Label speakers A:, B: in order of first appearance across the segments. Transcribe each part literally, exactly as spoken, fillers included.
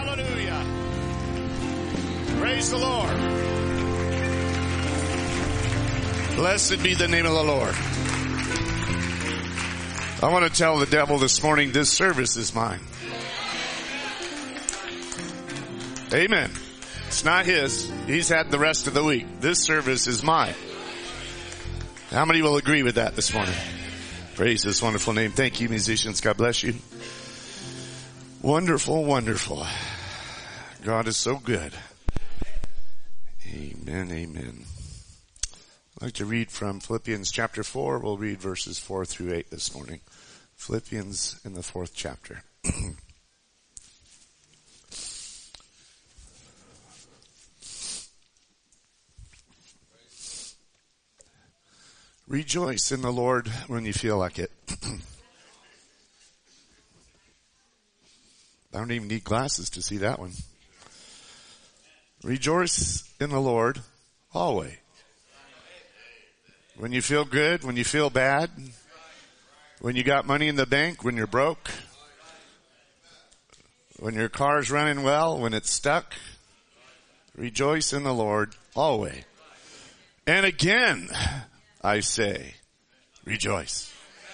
A: Hallelujah. Praise the Lord. Blessed be the name of the Lord. I want to tell the devil this morning, this service is mine. Amen. It's not his. He's had the rest of the week. This service is mine. How many will agree with that this morning? Praise his wonderful name. Thank you, musicians. God bless you. Wonderful, wonderful. God is so good. Amen, amen. I'd like to read from Philippians chapter four. We'll read verses four through eight this morning. Philippians in the fourth chapter. Rejoice in the Lord when you feel like it. I don't even need glasses to see that one. Rejoice in the Lord always. When you feel good, when you feel bad, when you got money in the bank, when you're broke, when your car's running well, when it's stuck, rejoice in the Lord always. And again, I say, rejoice.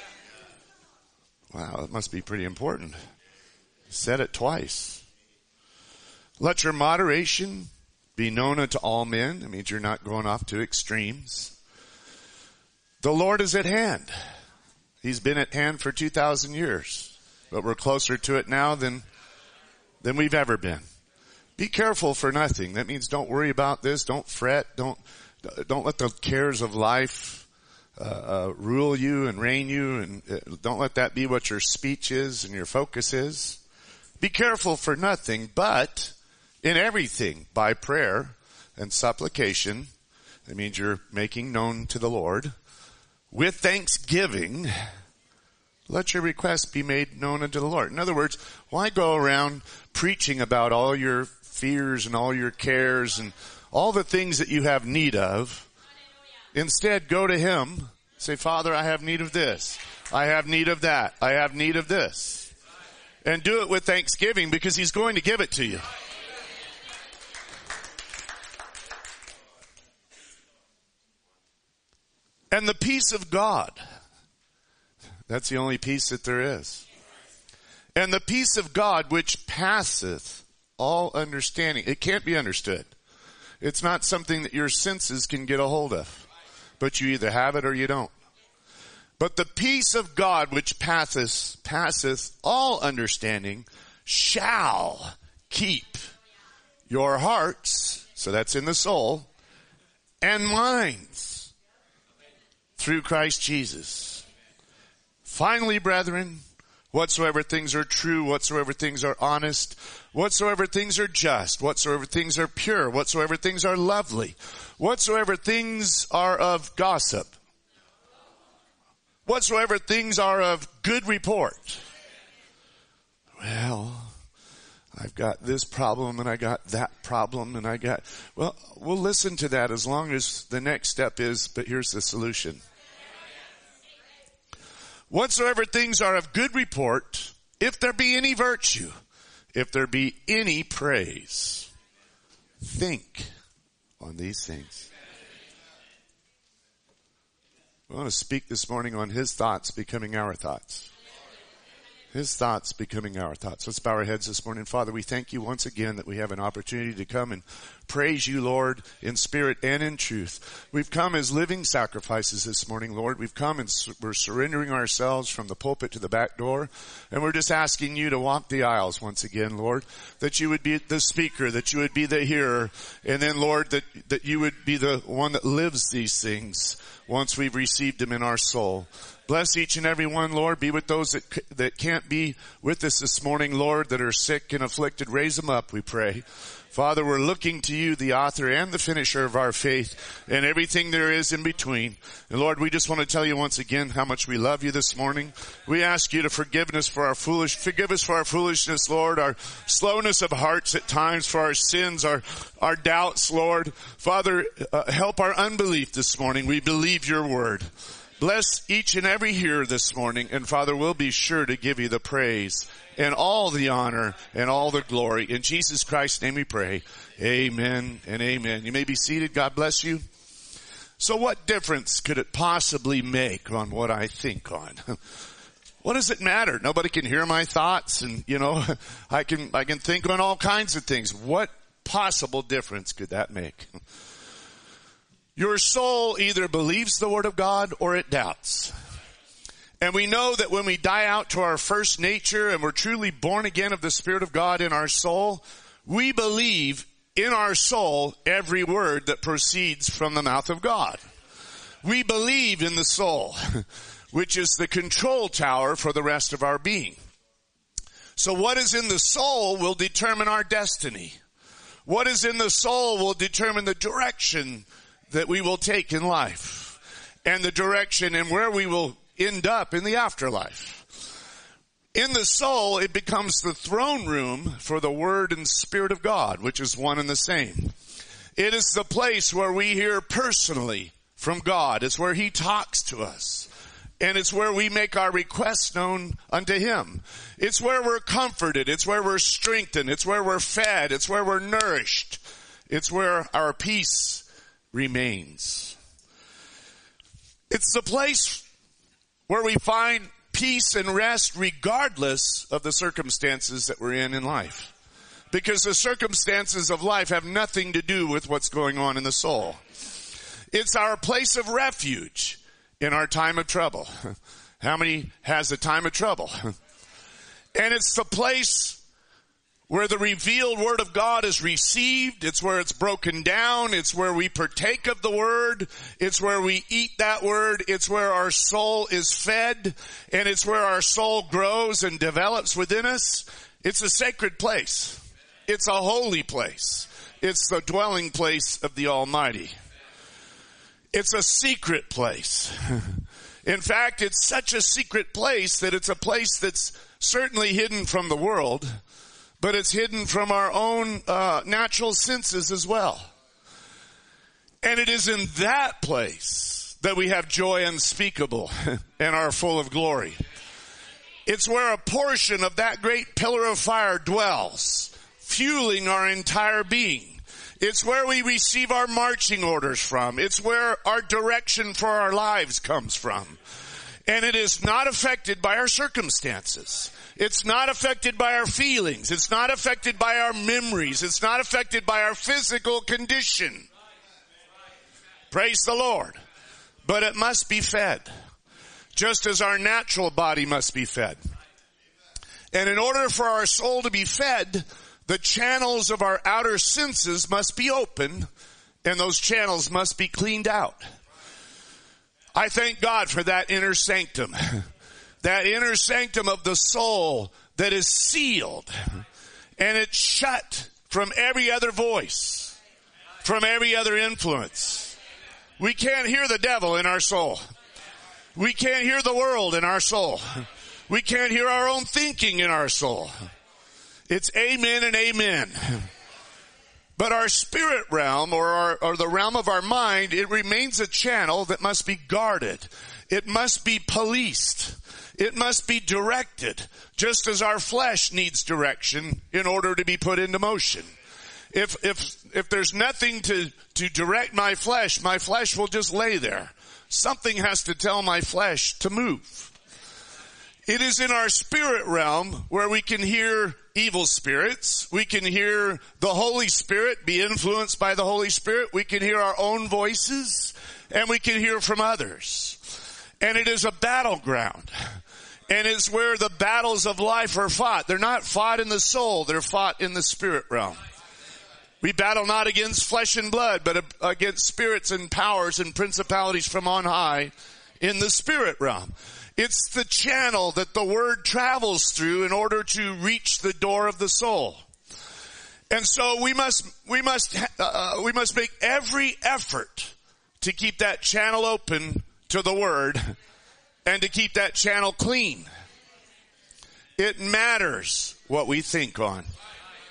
A: Wow, that must be pretty important. Said it twice. Let your moderation be known unto all men. That means you're not going off to extremes. The Lord is at hand. He's been at hand for two thousand years, but we're closer to it now than, than we've ever been. Be careful for nothing. That means don't worry about this. Don't fret. Don't, don't let the cares of life uh, uh, rule you and reign you, and uh, don't let that be what your speech is and your focus is. Be careful for nothing, but in everything by prayer and supplication. That means you're making known to the Lord. With thanksgiving, let your requests be made known unto the Lord. In other words, why go around preaching about all your fears and all your cares and all the things that you have need of? Instead, go to Him. Say, Father, I have need of this. I have need of that. I have need of this. And do it with thanksgiving, because He's going to give it to you. And the peace of God. That's the only peace that there is. And the peace of God which passeth all understanding. It can't be understood. It's not something that your senses can get a hold of. But you either have it or you don't. But the peace of God which passeth, passeth all understanding shall keep your hearts, so that's in the soul, and minds through Christ Jesus. Finally, brethren, whatsoever things are true, whatsoever things are honest, whatsoever things are just, whatsoever things are pure, whatsoever things are lovely, whatsoever things are of gossip, whatsoever things are of good report. Well, I've got this problem and I got that problem and I got, well, we'll listen to that as long as the next step is, but here's the solution. Whatsoever things are of good report, if there be any virtue, if there be any praise, think on these things. I want to speak this morning on His thoughts becoming our thoughts. His thoughts becoming our thoughts. Let's bow our heads this morning. Father, we thank you once again that we have an opportunity to come and praise you, Lord, in spirit and in truth. We've come as living sacrifices this morning, Lord. We've come and we're surrendering ourselves from the pulpit to the back door. And we're just asking you to walk the aisles once again, Lord, that you would be the speaker, that you would be the hearer. And then, Lord, that, that you would be the one that lives these things once we've received them in our soul. Bless each and every one, Lord. Be with those that that can't be with us this morning, Lord, that are sick and afflicted. Raise them up, we pray. Father, we're looking to you, the author and the finisher of our faith, and everything there is in between. And Lord, we just want to tell you once again how much we love you this morning. We ask you to forgive us for our foolish, forgive us for our foolishness, Lord, our slowness of hearts at times, for our sins, our, our doubts, Lord. Father, uh, help our unbelief this morning. We believe your word. Bless each and every hearer this morning, and Father, we'll be sure to give you the praise and all the honor and all the glory. In Jesus Christ's name we pray. Amen and amen. You may be seated. God bless you. So what difference could it possibly make on what I think on? What does it matter? Nobody can hear my thoughts, and, you know, I can, I can think on all kinds of things. What possible difference could that make? Your soul either believes the Word of God or it doubts. And we know that when we die out to our first nature and we're truly born again of the Spirit of God in our soul, we believe in our soul every word that proceeds from the mouth of God. We believe in the soul, which is the control tower for the rest of our being. So what is in the soul will determine our destiny. What is in the soul will determine the direction that we will take in life, and the direction and where we will end up in the afterlife. In the soul, it becomes the throne room for the Word and Spirit of God, which is one and the same. It is the place where we hear personally from God. It's where He talks to us. And it's where we make our requests known unto Him. It's where we're comforted. It's where we're strengthened. It's where we're fed. It's where we're nourished. It's where our peace remains. It's the place where we find peace and rest regardless of the circumstances that we're in in life. Because the circumstances of life have nothing to do with what's going on in the soul. It's our place of refuge in our time of trouble. How many has a time of trouble? And it's the place where the revealed Word of God is received. It's where it's broken down. It's where we partake of the Word. It's where we eat that Word. It's where our soul is fed. And it's where our soul grows and develops within us. It's a sacred place. It's a holy place. It's the dwelling place of the Almighty. It's a secret place. In fact, it's such a secret place that it's a place that's certainly hidden from the world, but it's hidden from our own uh, natural senses as well. And it is in that place that we have joy unspeakable and are full of glory. It's where a portion of that great pillar of fire dwells, fueling our entire being. It's where we receive our marching orders from. It's where our direction for our lives comes from. And it is not affected by our circumstances. It's not affected by our feelings. It's not affected by our memories. It's not affected by our physical condition. Praise the Lord. But it must be fed, just as our natural body must be fed. And in order for our soul to be fed, the channels of our outer senses must be open, and those channels must be cleaned out. I thank God for that inner sanctum. That inner sanctum of the soul that is sealed, and it's shut from every other voice, from every other influence. We can't hear the devil in our soul. We can't hear the world in our soul. We can't hear our own thinking in our soul. It's amen and amen. But our spirit realm, or, our, or the realm of our mind, it remains a channel that must be guarded. It must be policed. It must be directed, just as our flesh needs direction in order to be put into motion. If, if, if there's nothing to, to direct my flesh, my flesh will just lay there. Something has to tell my flesh to move. It is in our spirit realm where we can hear evil spirits. We can hear the Holy Spirit, be influenced by the Holy Spirit. We can hear our own voices, and we can hear from others. And it is a battleground. And it's where the battles of life are fought. They're not fought in the soul. They're fought in the spirit realm. We battle not against flesh and blood, but against spirits and powers and principalities from on high in the spirit realm. It's the channel that the word travels through in order to reach the door of the soul. And so we must, we must, uh, we must make every effort to keep that channel open to the word and to keep that channel clean. It matters what we think on.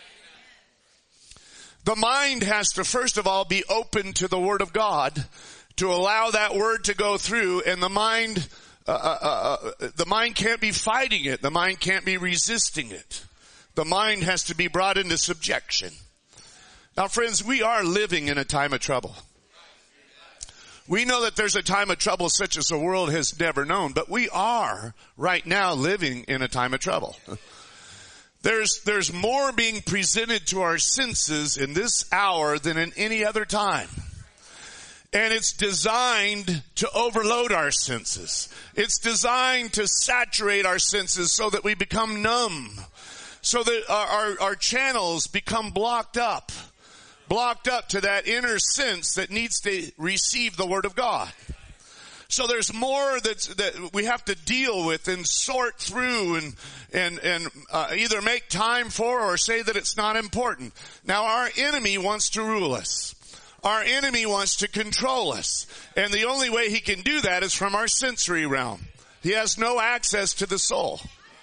A: The mind has to first of all be open to the Word of God, to allow that word to go through, and the mind, uh, uh, uh, the mind can't be fighting it. The mind can't be resisting it. The mind has to be brought into subjection. Now, friends, we are living in a time of trouble. We know that there's a time of trouble such as the world has never known, but we are right now living in a time of trouble. There's, there's more being presented to our senses in this hour than in any other time. And it's designed to overload our senses. It's designed to saturate our senses so that we become numb, so that our, our, our channels become blocked up. Blocked up to that inner sense that needs to receive the Word of God. So there's more that's, that we have to deal with and sort through and and and uh, either make time for or say that it's not important. Now, our enemy wants to rule us. Our enemy wants to control us. And the only way he can do that is from our sensory realm. He has no access to the soul.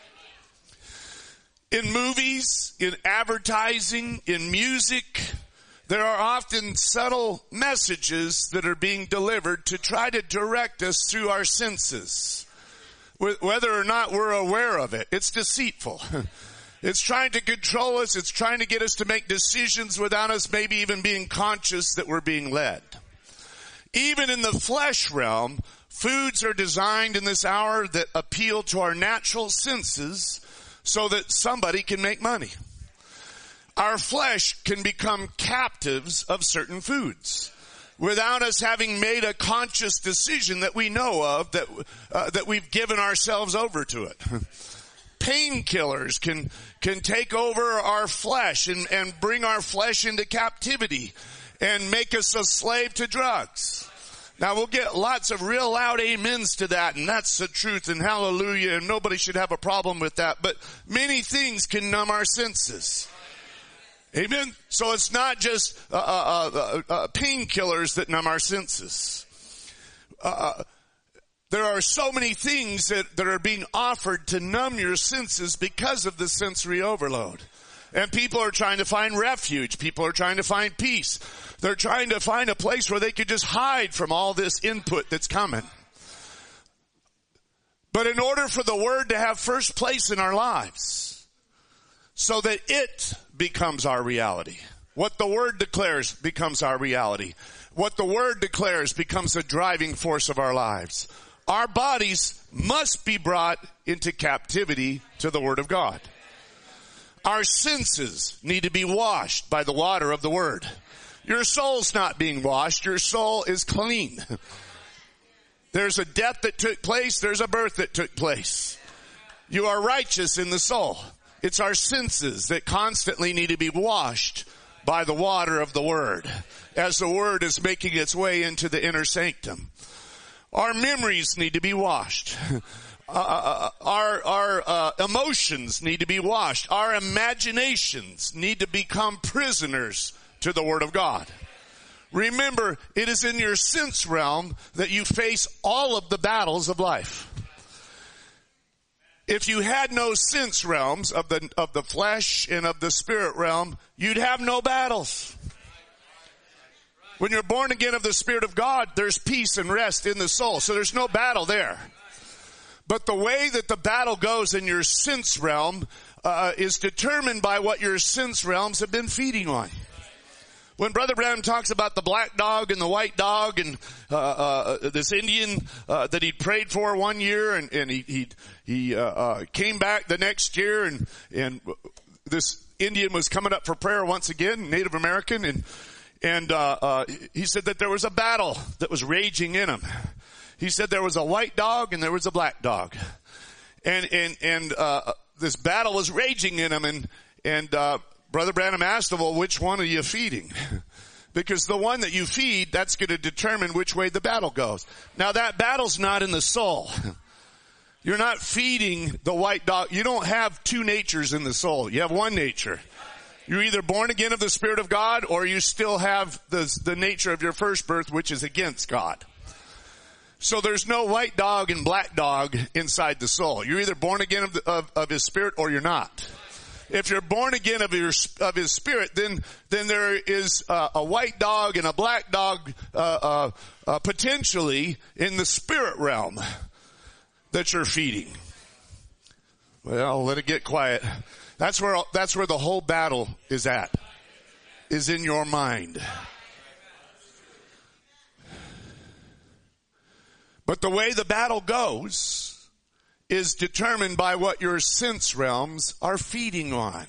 A: In movies, in advertising, in music, there are often subtle messages that are being delivered to try to direct us through our senses, whether or not we're aware of it. It's deceitful. It's trying to control us. It's trying to get us to make decisions without us maybe even being conscious that we're being led. Even in the flesh realm, foods are designed in this hour that appeal to our natural senses so that somebody can make money. Our flesh can become captives of certain foods without us having made a conscious decision that we know of, that uh, that we've given ourselves over to it. Painkillers can can take over our flesh and, and bring our flesh into captivity and make us a slave to drugs. Now, we'll get lots of real loud amens to that, and that's the truth, and hallelujah, and nobody should have a problem with that. But many things can numb our senses. Amen. So it's not just uh, uh, uh, uh, painkillers that numb our senses. Uh, there are so many things that, that are being offered to numb your senses because of the sensory overload. And people are trying to find refuge. People are trying to find peace. They're trying to find a place where they could just hide from all this input that's coming. But in order for the Word to have first place in our lives, so that it becomes our reality. What the Word declares becomes our reality. What the Word declares becomes the driving force of our lives. Our bodies must be brought into captivity to the Word of God. Our senses need to be washed by the water of the Word. Your soul's not being washed. Your soul is clean. There's a death that took place. There's a birth that took place. You are righteous in the soul. It's our senses that constantly need to be washed by the water of the Word as the Word is making its way into the inner sanctum. Our memories need to be washed. Uh, our our uh, emotions need to be washed. Our imaginations need to become prisoners to the Word of God. Remember, it is in your sense realm that you face all of the battles of life. If you had no sense realms of the of the flesh and of the spirit realm, you'd have no battles. When you're born again of the Spirit of God, there's peace and rest in the soul. So there's no battle there. But the way that the battle goes in your sense realm uh, is determined by what your sense realms have been feeding on. When Brother Branham talks about the black dog and the white dog and uh, uh this Indian uh, that he prayed for one year, and, and he he, he uh, uh, came back the next year, and and this Indian was coming up for prayer once again, Native American, and and uh, uh he said that there was a battle that was raging in him. He said there was a white dog and there was a black dog, and and and uh this battle was raging in him, and and uh Brother Branham asked him, well, which one are you feeding? Because the one that you feed, that's going to determine which way the battle goes. Now, that battle's not in the soul. You're not feeding the white dog. You don't have two natures in the soul. You have one nature. You're either born again of the Spirit of God, or you still have the, the nature of your first birth, which is against God. So there's no white dog and black dog inside the soul. You're either born again of, the, of, of His Spirit, or you're not. if you're born again of your, of his spirit, then, then there is uh, a white dog and a black dog, uh, uh, uh, potentially in the spirit realm that you're feeding. Well, let it get quiet. That's where, that's where the whole battle is at, is in your mind. But the way the battle goes is determined by what your sense realms are feeding on.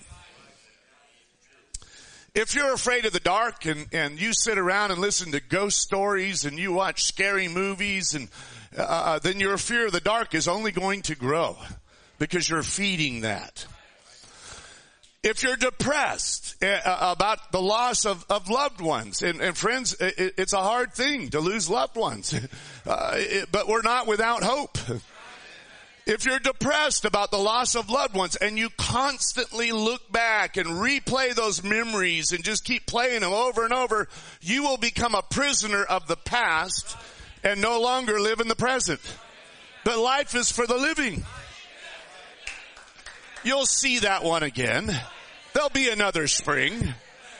A: If you're afraid of the dark and, and you sit around and listen to ghost stories and you watch scary movies, and uh, then your fear of the dark is only going to grow because you're feeding that. If you're depressed uh, about the loss of, of loved ones, and, and friends, it, it's a hard thing to lose loved ones, uh, it, but we're not without hope. If you're depressed about the loss of loved ones and you constantly look back and replay those memories and just keep playing them over and over, you will become a prisoner of the past and no longer live in the present. But life is for the living. You'll see that one again. There'll be another spring.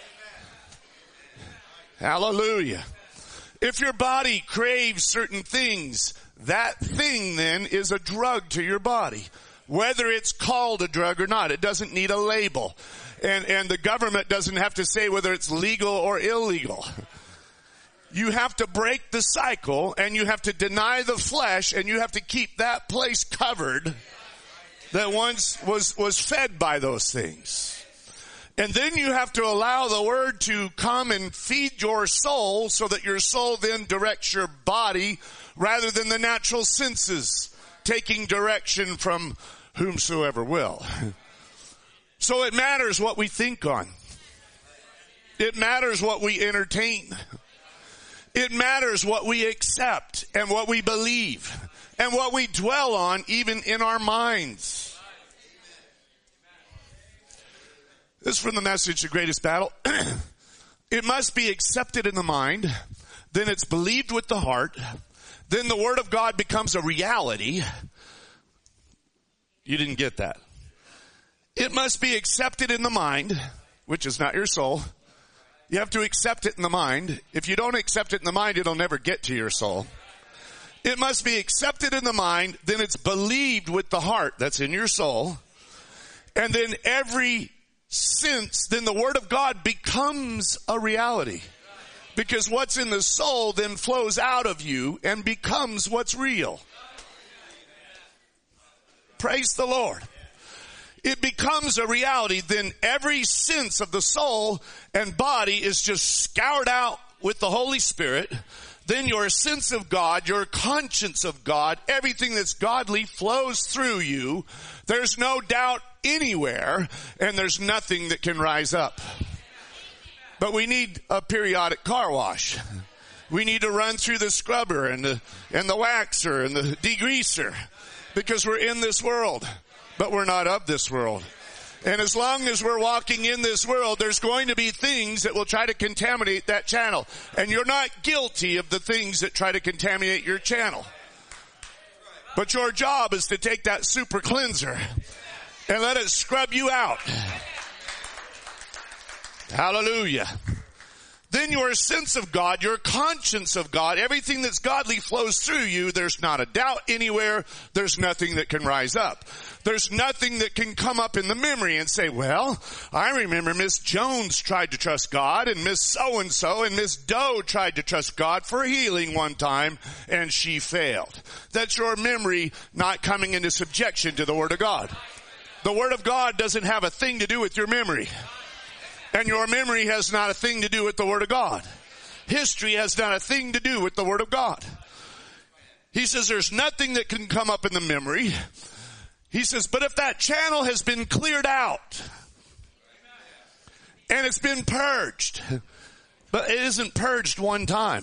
A: Hallelujah. If your body craves certain things, that thing then is a drug to your body. Whether it's called a drug or not, it doesn't need a label. And, and the government doesn't have to say whether it's legal or illegal. You have to break the cycle and you have to deny the flesh and you have to keep that place covered that once was, was fed by those things. And then you have to allow the word to come and feed your soul so that your soul then directs your body rather than the natural senses taking direction from whomsoever will. So it matters what we think on. It matters what we entertain. It matters what we accept and what we believe and what we dwell on even in our minds. This is from the Message, The Greatest Battle. It must be accepted in the mind, then it's believed with the heart, then the Word of God becomes a reality. You didn't get that. It must be accepted in the mind, which is not your soul. You have to accept it in the mind. If you don't accept it in the mind, it'll never get to your soul. It must be accepted in the mind, then it's believed with the heart that's in your soul. And then every sense, then the Word of God becomes a reality. Because what's in the soul then flows out of you and becomes what's real. Praise the Lord. It becomes a reality, then every sense of the soul and body is just scoured out with the Holy Spirit. Then your sense of God, your conscience of God, everything that's godly flows through you. There's no doubt anywhere, and there's nothing that can rise up. But we need a periodic car wash. We need to run through the scrubber and the, and the waxer and the degreaser, because we're in this world, but we're not of this world. And as long as we're walking in this world, there's going to be things that will try to contaminate that channel. And you're not guilty of the things that try to contaminate your channel. But your job is to take that super cleanser and let it scrub you out. Hallelujah. Then your sense of God, your conscience of God, everything that's godly flows through you. There's not a doubt anywhere. There's nothing that can rise up. There's nothing that can come up in the memory and say, well, I remember Miss Jones tried to trust God, and Miss So-and-so and Miss Doe tried to trust God for healing one time, and she failed. That's your memory not coming into subjection to the Word of God. The Word of God doesn't have a thing to do with your memory. And your memory has not a thing to do with the Word of God. History has not a thing to do with the Word of God. He says there's nothing that can come up in the memory. He says, but if that channel has been cleared out and it's been purged, but it isn't purged one time,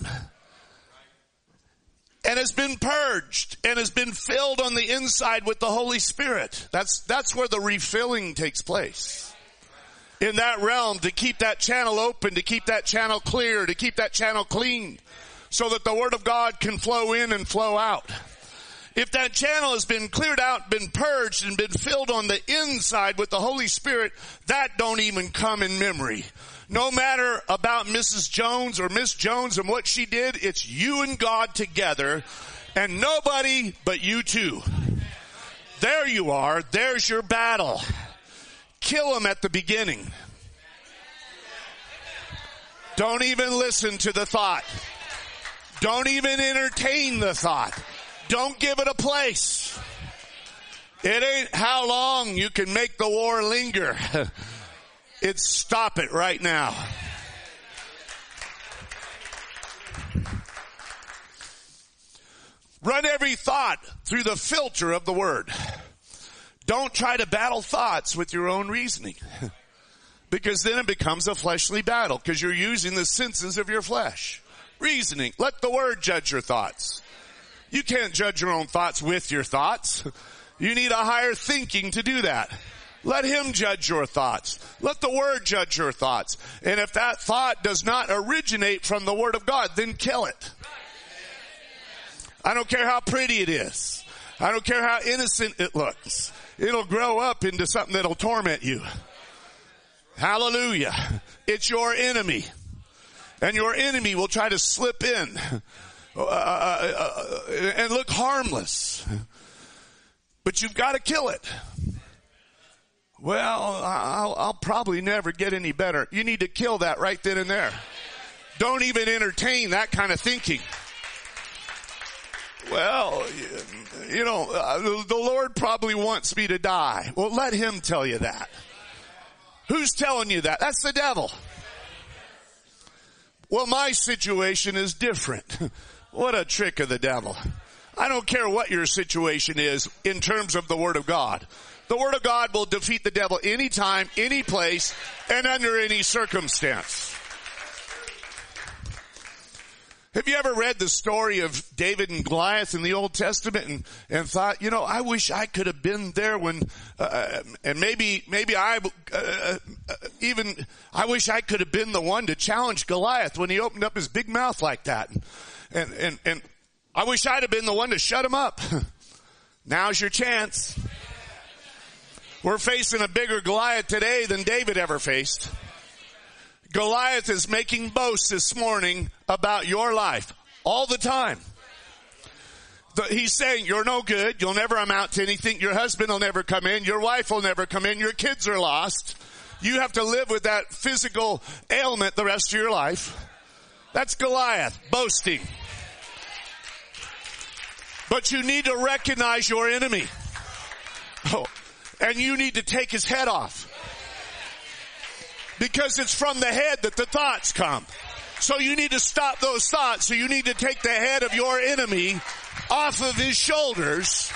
A: and it's been purged and has been filled on the inside with the Holy Spirit. That's, that's where the refilling takes place. In that realm, to keep that channel open, to keep that channel clear, to keep that channel clean, so that the Word of God can flow in and flow out. If that channel has been cleared out, been purged, and been filled on the inside with the Holy Spirit, that don't even come in memory. No matter about Missus Jones or Miss Jones and what she did, it's you and God together, and nobody but you two. There you are. There's your battle. Kill them at the beginning. Don't even listen to the thought. Don't even entertain the thought. Don't give it a place. It ain't how long you can make the war linger. It's stop it right now. Run every thought through the filter of the Word. Don't try to battle thoughts with your own reasoning, because then it becomes a fleshly battle, because you're using the senses of your flesh. Reasoning. Let the Word judge your thoughts. You can't judge your own thoughts with your thoughts. You need a higher thinking to do that. Let Him judge your thoughts. Let the Word judge your thoughts. And if that thought does not originate from the Word of God, then kill it. I don't care how pretty it is. I don't care how innocent it looks. It'll grow up into something that'll torment you. Hallelujah. It's your enemy. And your enemy will try to slip in uh, uh, uh, and look harmless. But you've got to kill it. Well, I'll, I'll probably never get any better. You need to kill that right then and there. Don't even entertain that kind of thinking. Well, you know, uh, the Lord probably wants me to die. Well, let Him tell you that. Who's telling you that? That's the devil. Well, my situation is different. What a trick of the devil. I don't care what your situation is in terms of the Word of God. The Word of God will defeat the devil anytime, any place, and under any circumstance. Have you ever read the story of David and Goliath in the Old Testament and, and thought, you know, I wish I could have been there when, uh, and maybe, maybe I, uh, uh, even, I wish I could have been the one to challenge Goliath when he opened up his big mouth like that. And, and, and I wish I'd have been the one to shut him up. Now's your chance. We're facing a bigger Goliath today than David ever faced. Goliath is making boasts this morning about your life all the time. The, he's saying you're no good. You'll never amount to anything. Your husband will never come in. Your wife will never come in. Your kids are lost. You have to live with that physical ailment the rest of your life. That's Goliath boasting. But you need to recognize your enemy. Oh, and you need to take his head off. Because it's from the head that the thoughts come. So you need to stop those thoughts. So you need to take the head of your enemy off of his shoulders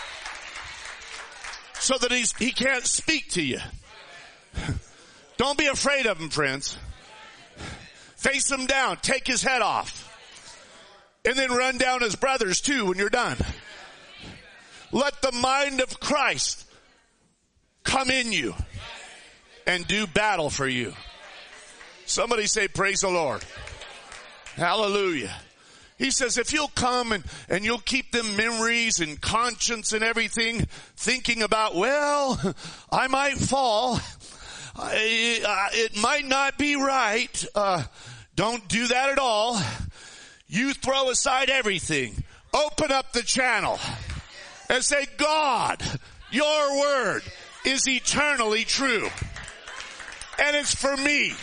A: so that he's, he can't speak to you. Don't be afraid of him, friends. Face him down. Take his head off. And then run down his brothers too when you're done. Let the mind of Christ come in you and do battle for you. Somebody say, praise the Lord. Hallelujah. He says, if you'll come and, and you'll keep them memories and conscience and everything, thinking about, well, I might fall. I, uh, it might not be right. Uh, don't do that at all. You throw aside everything. Open up the channel and say, God, your word is eternally true. And it's for me.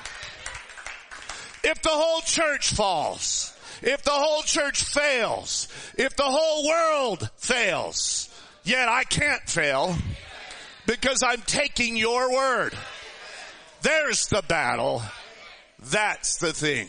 A: If the whole church falls, if the whole church fails, if the whole world fails, yet I can't fail because I'm taking your word. There's the battle. That's the thing.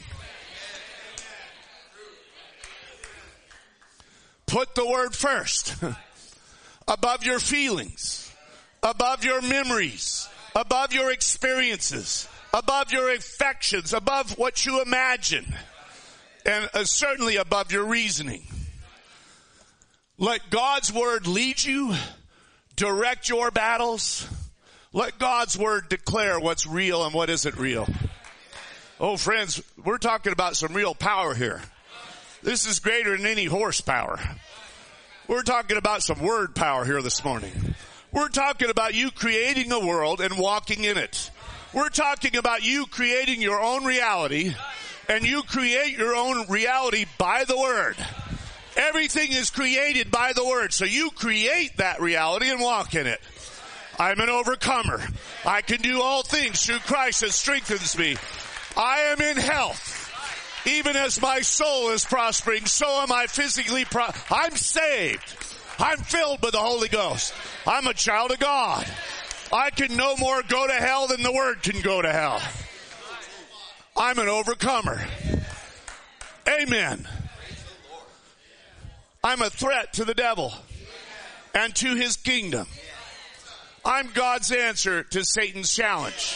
A: Put the word first. Above your feelings, above your memories, above your experiences, above your affections, above what you imagine, and uh, certainly above your reasoning. Let God's word lead you, direct your battles. Let God's word declare what's real and what isn't real. Oh, friends, we're talking about some real power here. This is greater than any horsepower. We're talking about some word power here this morning. We're talking about you creating a world and walking in it. We're talking about you creating your own reality, and you create your own reality by the Word. Everything is created by the Word, so you create that reality and walk in it. I'm an overcomer. I can do all things through Christ that strengthens me. I am in health. Even as my soul is prospering, so am I physically pro- I'm saved. I'm filled with the Holy Ghost. I'm a child of God. I can no more go to hell than the Word can go to hell. I'm an overcomer. Amen. I'm a threat to the devil and to his kingdom. I'm God's answer to Satan's challenge.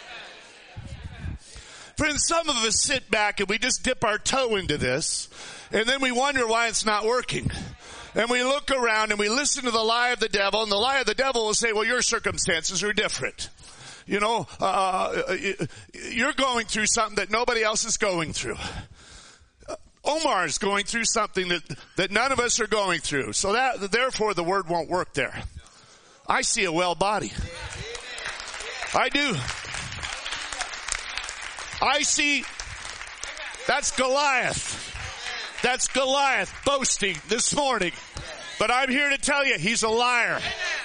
A: Friends, some of us sit back and we just dip our toe into this, and then we wonder why it's not working. And we look around and we listen to the lie of the devil, and the lie of the devil will say, well, your circumstances are different. You know, uh, you're going through something that nobody else is going through. Omar is going through something that, that none of us are going through. So that, therefore, the word won't work there. I see a well body. I do. I see, that's Goliath. That's Goliath boasting this morning. But I'm here to tell you, he's a liar.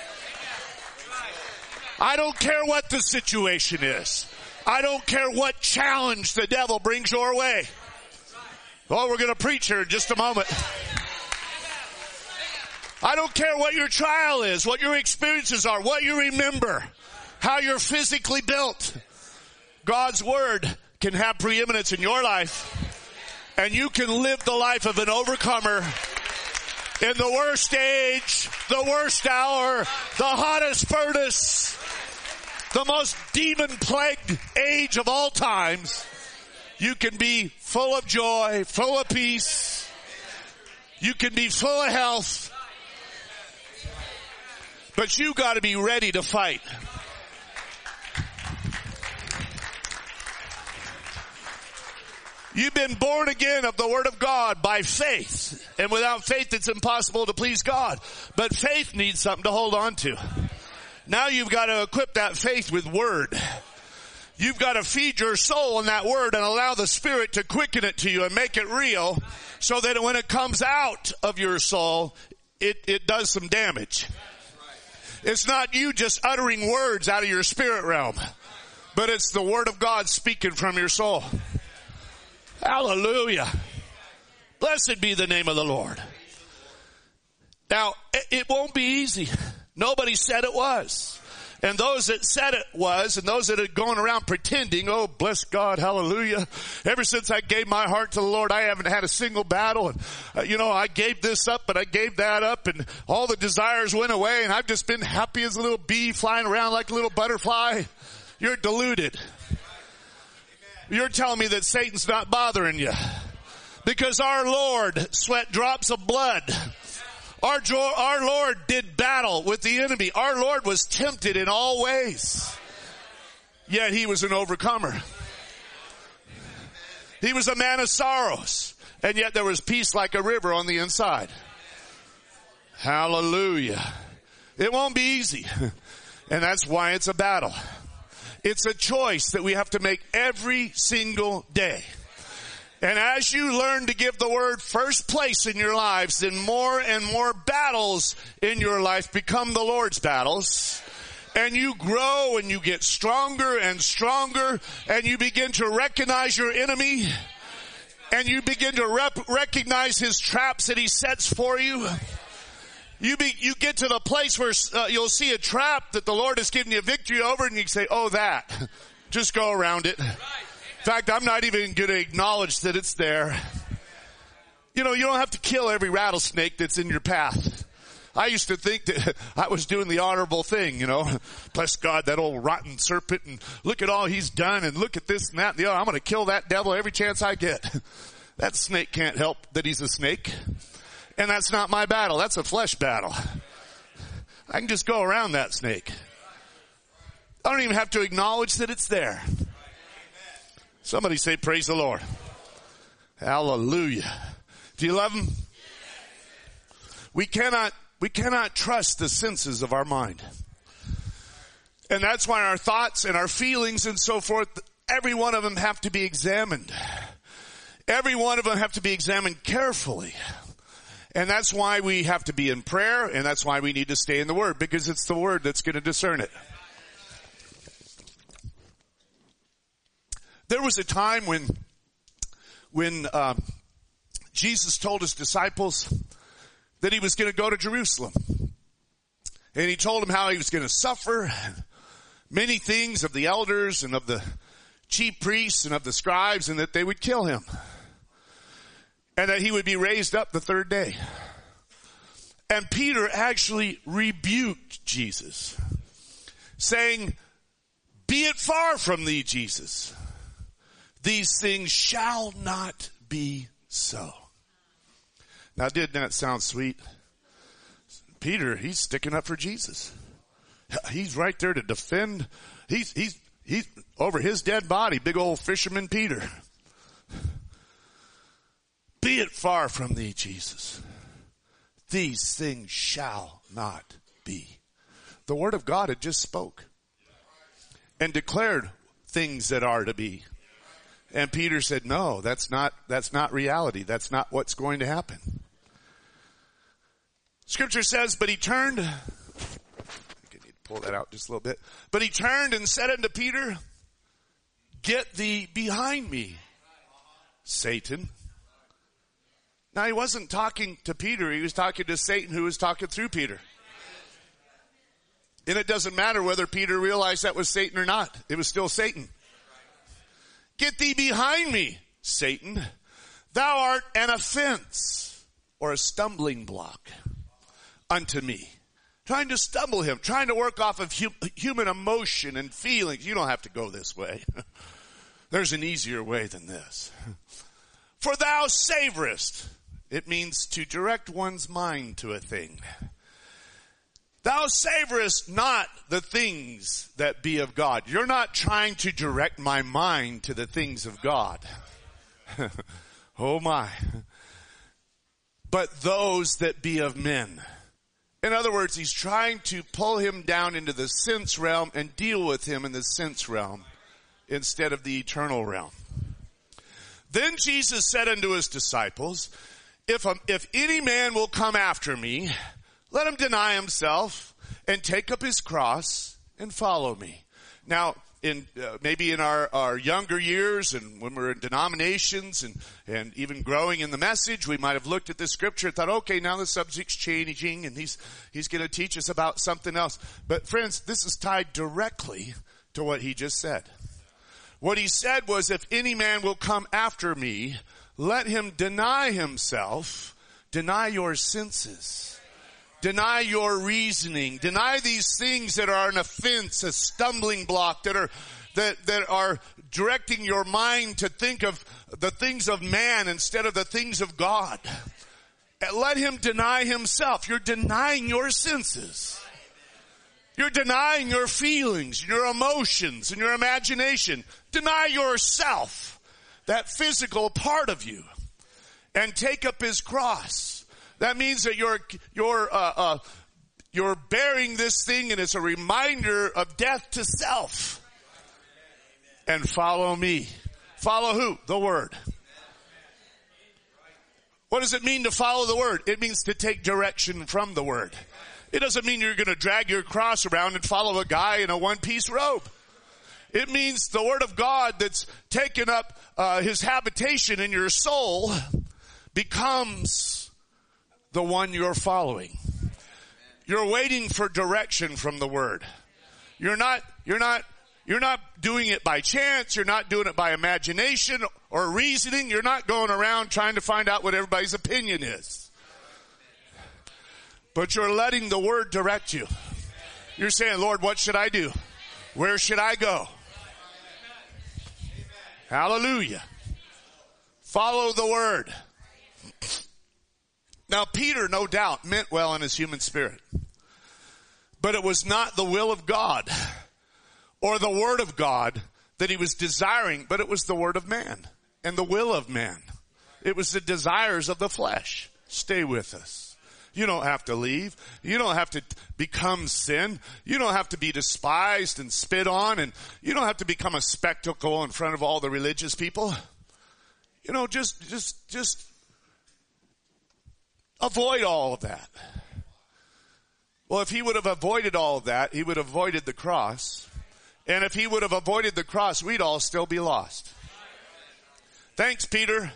A: I don't care what the situation is. I don't care what challenge the devil brings your way. Oh, we're going to preach here in just a moment. I don't care what your trial is, what your experiences are, what you remember, how you're physically built. God's word can have preeminence in your life, and you can live the life of an overcomer in the worst age, the worst hour, the hottest furnace, the most demon-plagued age of all times. You can be full of joy, full of peace. You can be full of health. But you got to be ready to fight. You've been born again of the Word of God by faith. And without faith, it's impossible to please God. But faith needs something to hold on to. Now you've got to equip that faith with Word. You've got to feed your soul in that Word and allow the Spirit to quicken it to you and make it real, so that when it comes out of your soul, it, it does some damage. It's not you just uttering words out of your spirit realm, but it's the Word of God speaking from your soul. Hallelujah. Blessed be the name of the Lord. Now, it won't be easy. Nobody said it was. And those that said it was, and those that had gone around pretending, oh, bless God, hallelujah. Ever since I gave my heart to the Lord, I haven't had a single battle. And, uh, you know, I gave this up, but I gave that up, and all the desires went away, and I've just been happy as a little bee flying around like a little butterfly. You're deluded. You're telling me that Satan's not bothering you. Because our Lord sweat drops of blood. Our, our Lord did battle with the enemy. Our Lord was tempted in all ways. Yet he was an overcomer. He was a man of sorrows. And yet there was peace like a river on the inside. Hallelujah. It won't be easy. And that's why it's a battle. It's a choice that we have to make every single day. And as you learn to give the Word first place in your lives, then more and more battles in your life become the Lord's battles. And you grow and you get stronger and stronger, and you begin to recognize your enemy, and you begin to rep- recognize his traps that he sets for you. You be, you get to the place where uh, you'll see a trap that the Lord has given you victory over, and you say, oh, that. Just go around it. In fact, I'm not even going to acknowledge that it's there. You know, you don't have to kill every rattlesnake that's in your path. I used to think that I was doing the honorable thing, you know. Bless God, that old rotten serpent, and look at all he's done, and look at this and that and the other. I'm going to kill that devil every chance I get. That snake can't help that he's a snake. And that's not my battle. That's a flesh battle. I can just go around that snake. I don't even have to acknowledge that it's there. Somebody say, praise the Lord. Hallelujah. Do you love him? We cannot, we cannot trust the senses of our mind. And that's why our thoughts and our feelings and so forth, every one of them have to be examined. Every one of them have to be examined carefully. And that's why we have to be in prayer, and that's why we need to stay in the Word, because it's the Word that's going to discern it. There was a time when, when uh, Jesus told his disciples that he was going to go to Jerusalem. And he told them how he was going to suffer many things of the elders and of the chief priests and of the scribes, and that they would kill him. And that he would be raised up the third day. And Peter actually rebuked Jesus, saying, "Be it far from thee, Jesus. These things shall not be so." Now, didn't that sound sweet? Peter, he's sticking up for Jesus. He's right there to defend. He's, he's, he's over his dead body, big old fisherman Peter. "Be it far from thee, Jesus. These things shall not be." The Word of God had just spoke and declared things that are to be. And Peter said, no, that's not, that's not reality. That's not what's going to happen. Scripture says, but he turned, I need to pull that out just a little bit. But he turned and said unto Peter, "Get thee behind me, Satan." Now, he wasn't talking to Peter. He was talking to Satan, who was talking through Peter. And it doesn't matter whether Peter realized that was Satan or not. It was still Satan. "Get thee behind me, Satan. Thou art an offense," or a stumbling block, "unto me." Trying to stumble him, trying to work off of hu- human emotion and feelings. You don't have to go this way. There's an easier way than this. "For thou savorest." It means to direct one's mind to a thing. "Thou savorest not the things that be of God." You're not trying to direct my mind to the things of God. Oh my. "But those that be of men." In other words, he's trying to pull him down into the sense realm and deal with him in the sense realm instead of the eternal realm. Then Jesus said unto his disciples, If, a, if any man will come after me, let him deny himself and take up his cross and follow me. Now, in uh, maybe in our, our younger years and when we're in denominations and, and even growing in the message, we might have looked at this scripture and thought, okay, now the subject's changing and he's, he's going to teach us about something else. But friends, this is tied directly to what he just said. What he said was, if any man will come after me, let him deny himself, deny your senses, deny your reasoning, deny these things that are an offense, a stumbling block, that are that that are directing your mind to think of the things of man instead of the things of God. And let him deny himself. You're denying your senses. You're denying your feelings, your emotions, and your imagination. Deny yourself, that physical part of you, and take up his cross. That means that you're you're uh, uh, you're bearing this thing, and it's a reminder of death to self. And follow me. Follow who? The Word. What does it mean to follow the Word? It means to take direction from the Word. It doesn't mean you're going to drag your cross around and follow a guy in a one-piece robe. It means the Word of God that's taken up uh, his habitation in your soul becomes the one you're following. You're waiting for direction from the Word. You're not, you're not, you're not doing it by chance. You're not doing it by imagination or reasoning. You're not going around trying to find out what everybody's opinion is. But you're letting the Word direct you. You're saying, Lord, what should I do? Where should I go? Hallelujah. Follow the Word. Now, Peter, no doubt, meant well in his human spirit. But it was not the will of God or the Word of God that he was desiring, but it was the word of man and the will of man. It was the desires of the flesh. Stay with us. You don't have to leave. You don't have to become sin. You don't have to be despised and spit on, and you don't have to become a spectacle in front of all the religious people. You know, just, just, just avoid all of that. Well, if he would have avoided all of that, he would have avoided the cross. And if he would have avoided the cross, we'd all still be lost. Thanks, Peter.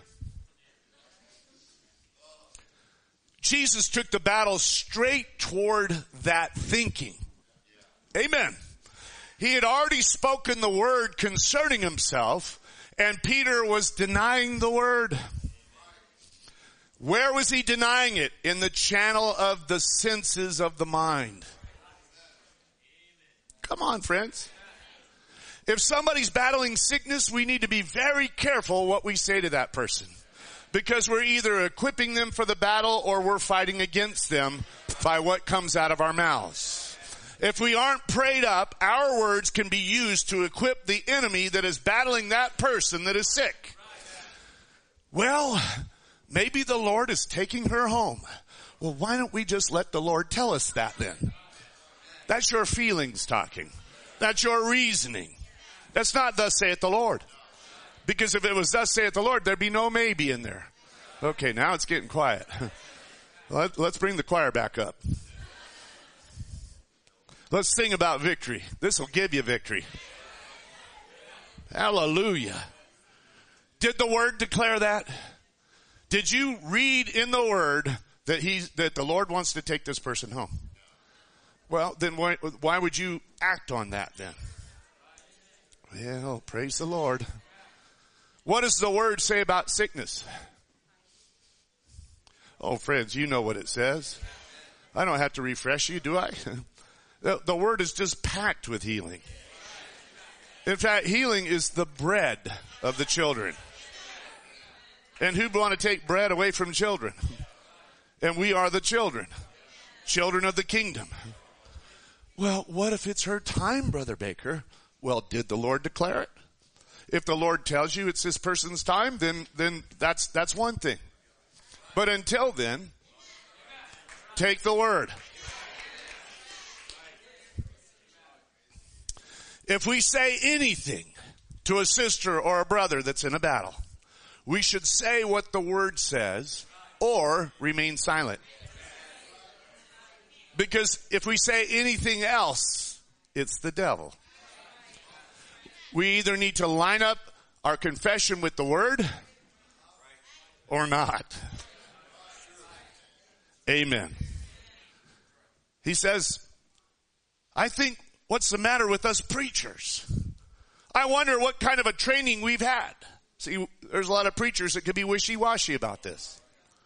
A: Jesus took the battle straight toward that thinking. Amen. He had already spoken the word concerning himself, and Peter was denying the word. Where was he denying it? In the channel of the senses of the mind. Come on, friends. If somebody's battling sickness, we need to be very careful what we say to that person. Because we're either equipping them for the battle or we're fighting against them by what comes out of our mouths. If we aren't prayed up, our words can be used to equip the enemy that is battling that person that is sick. Well, maybe the Lord is taking her home. Well, why don't we just let the Lord tell us that then? That's your feelings talking. That's your reasoning. That's not thus saith the Lord. Because if it was thus saith the Lord, there'd be no maybe in there. Okay, now it's getting quiet. Let, let's bring the choir back up. Let's sing about victory. This will give you victory. Hallelujah. Did the word declare that? Did you read in the word that he, that the Lord wants to take this person home? Well, then why, why would you act on that then? Well, praise the Lord. What does the word say about sickness? Oh, friends, you know what it says. I don't have to refresh you, do I? The, the word is just packed with healing. In fact, healing is the bread of the children. And who'd want to take bread away from children? And we are the children. Children of the kingdom. Well, what if it's her time, Brother Baker? Well, did the Lord declare it? If the Lord tells you it's this person's time, then, then that's, that's one thing. But until then, take the word. If we say anything to a sister or a brother that's in a battle, we should say what the word says or remain silent. Because if we say anything else, it's the devil. We either need to line up our confession with the word or not. Amen. He says, I think, what's the matter with us preachers? I wonder what kind of a training we've had. See, there's a lot of preachers that could be wishy-washy about this.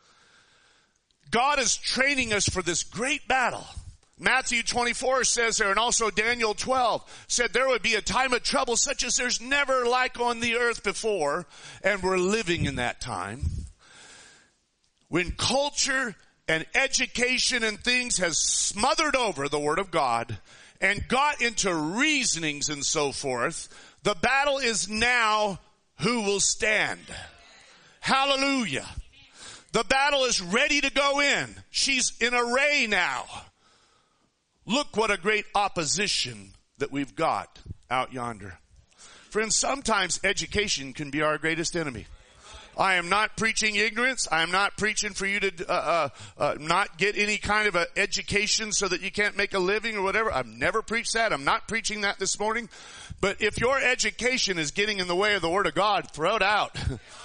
A: God is training us for this great battle. Matthew twenty-four says there, and also Daniel twelve said there would be a time of trouble such as there's never like on the earth before, and we're living in that time. When culture and education and things has smothered over the Word of God and got into reasonings and so forth, the battle is now who will stand. Hallelujah. The battle is ready to go in. She's in array now. Look what a great opposition that we've got out yonder. Friends, sometimes education can be our greatest enemy. I am not preaching ignorance. I am not preaching for you to uh, uh, uh, not get any kind of a education so that you can't make a living or whatever. I've never preached that. I'm not preaching that this morning. But if your education is getting in the way of the Word of God, throw it out.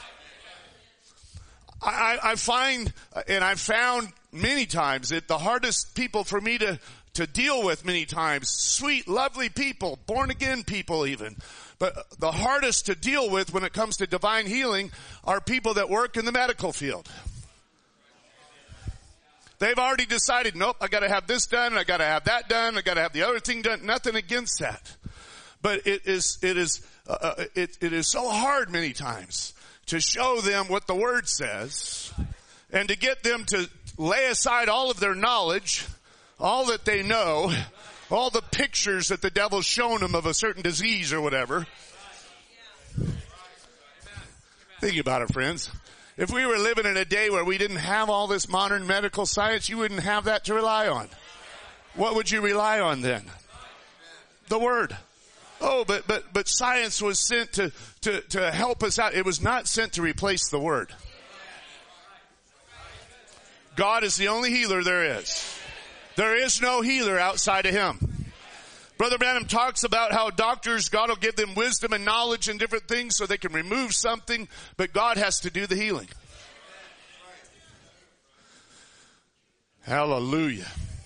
A: I, I find, and I've found many times, that the hardest people for me to to deal with many times, sweet, lovely people, born again people even. But the hardest to deal with when it comes to divine healing are people that work in the medical field. They've already decided, nope, I gotta have this done, I gotta have that done, I gotta have the other thing done. Nothing against that. But it is, it is, uh, it, it is so hard many times to show them what the Word says and to get them to lay aside all of their knowledge, all that they know, all the pictures that the devil's shown them of a certain disease or whatever. Think about it, friends. If we were living in a day where we didn't have all this modern medical science, you wouldn't have that to rely on. What would you rely on then? The Word. Oh, but, but, but science was sent to, to, to help us out. It was not sent to replace the Word. God is the only healer there is. There is no healer outside of Him. Brother Branham talks about how doctors, God will give them wisdom and knowledge and different things so they can remove something, but God has to do the healing. Hallelujah.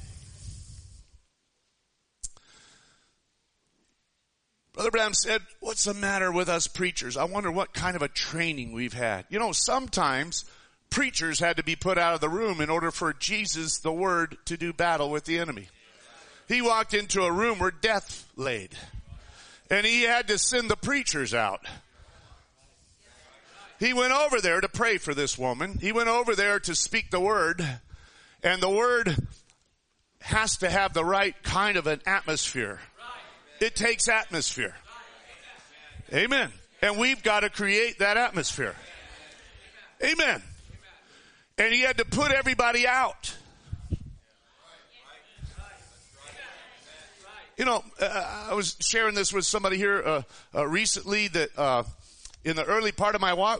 A: Brother Branham said, what's the matter with us preachers? I wonder what kind of a training we've had. You know, sometimes preachers had to be put out of the room in order for Jesus, the Word, to do battle with the enemy. He walked into a room where death laid, and he had to send the preachers out. He went over there to pray for this woman. He went over there to speak the Word, and the Word has to have the right kind of an atmosphere. It takes atmosphere. Amen. And we've got to create that atmosphere. Amen. And he had to put everybody out. You know, uh, I was sharing this with somebody here uh, uh, recently that uh, in the early part of my walk,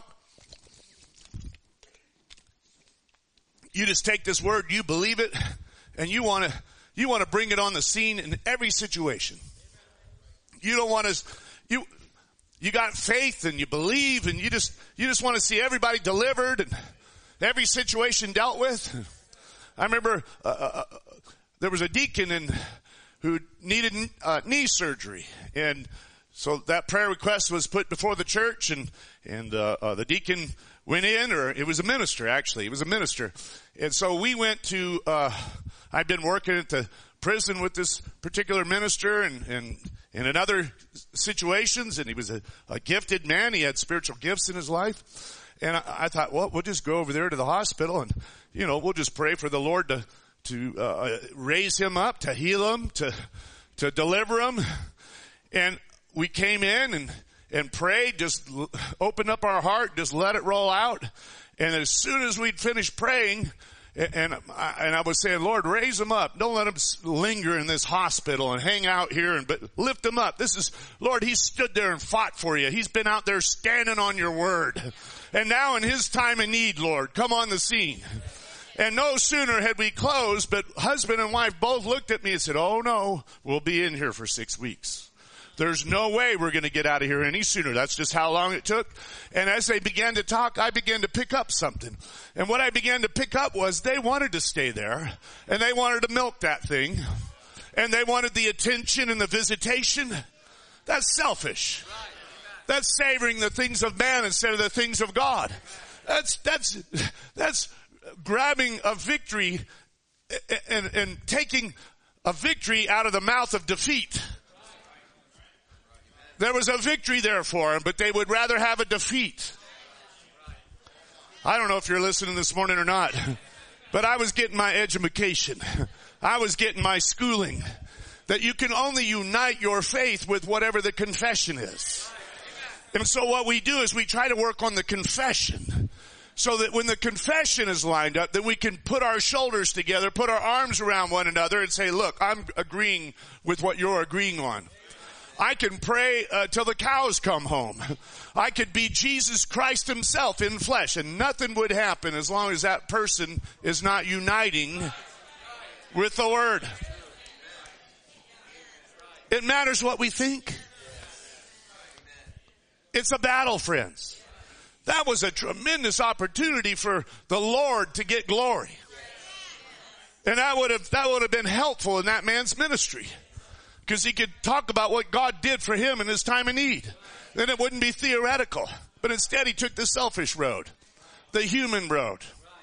A: you just take this word, you believe it, and you want to you want to bring it on the scene in every situation. You don't want to, you, you got faith and you believe and you just, you just want to see everybody delivered and every situation dealt with. I remember, uh, uh, there was a deacon in, who needed uh, knee surgery, and so that prayer request was put before the church, and, and, uh, uh, the deacon went in, or it was a minister actually, it was a minister. And so we went to, uh, I'd been working at the prison with this particular minister and, and, and in other situations, and he was a, a gifted man. He had spiritual gifts in his life. And I, I thought, well, we'll just go over there to the hospital and, you know, we'll just pray for the Lord to, to, uh, raise him up, to heal him, to, to deliver him. And we came in and, and prayed, just opened up our heart, just let it roll out. And as soon as we'd finished praying, and I, and I was saying, Lord, raise him up. Don't let him linger in this hospital and hang out here, and but lift him up. This is, Lord, he stood there and fought for you. He's been out there standing on your word. And now in his time of need, Lord, come on the scene. And no sooner had we closed, but husband and wife both looked at me and said, oh no, we'll be in here for six weeks. There's no way we're going to get out of here any sooner. That's just how long it took. And as they began to talk, I began to pick up something. And what I began to pick up was they wanted to stay there, and they wanted to milk that thing, and they wanted the attention and the visitation. That's selfish. That's savoring the things of man instead of the things of God. That's, that's, that's grabbing a victory and, and taking a victory out of the mouth of defeat. There was a victory there for them, but they would rather have a defeat. I don't know if you're listening this morning or not, but I was getting my education. I was getting my schooling. That you can only unite your faith with whatever the confession is. And so what we do is we try to work on the confession, so that when the confession is lined up, then we can put our shoulders together, put our arms around one another and say, look, I'm agreeing with what you're agreeing on. I can pray uh, till the cows come home. I could be Jesus Christ himself in flesh, and nothing would happen as long as that person is not uniting with the Word. It matters what we think. It's a battle, friends. That was a tremendous opportunity for the Lord to get glory. And that would have, that would have been helpful in that man's ministry. Because he could talk about what God did for him in his time of need. Then it wouldn't be theoretical. But instead he took the selfish road. The human road.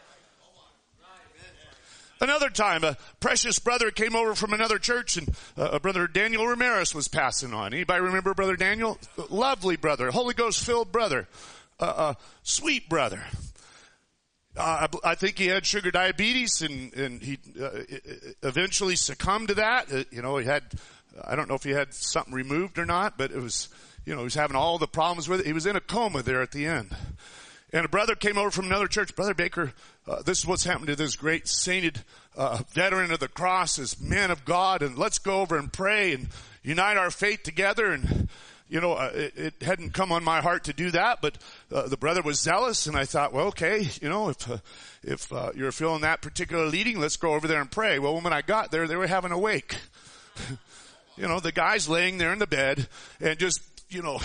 A: Another time, a precious brother came over from another church, and uh, Brother Daniel Ramirez was passing on. Anybody remember Brother Daniel? Lovely brother. Holy Ghost filled brother. Uh, uh, sweet brother. Uh, I, I think he had sugar diabetes, and, and he uh, eventually succumbed to that. Uh, you know, he had... I don't know if he had something removed or not, but it was, you know, he was having all the problems with it. He was in a coma there at the end. And a brother came over from another church. Brother Baker, uh, this is what's happened to this great sainted uh, veteran of the cross, this man of God, and let's go over and pray and unite our faith together. And, you know, uh, it, it hadn't come on my heart to do that, but uh, the brother was zealous, and I thought, well, okay, you know, if uh, if uh, you're feeling that particular leading, let's go over there and pray. Well, when I got there, they were having a wake. You know, the guy's laying there in the bed, and just, you know,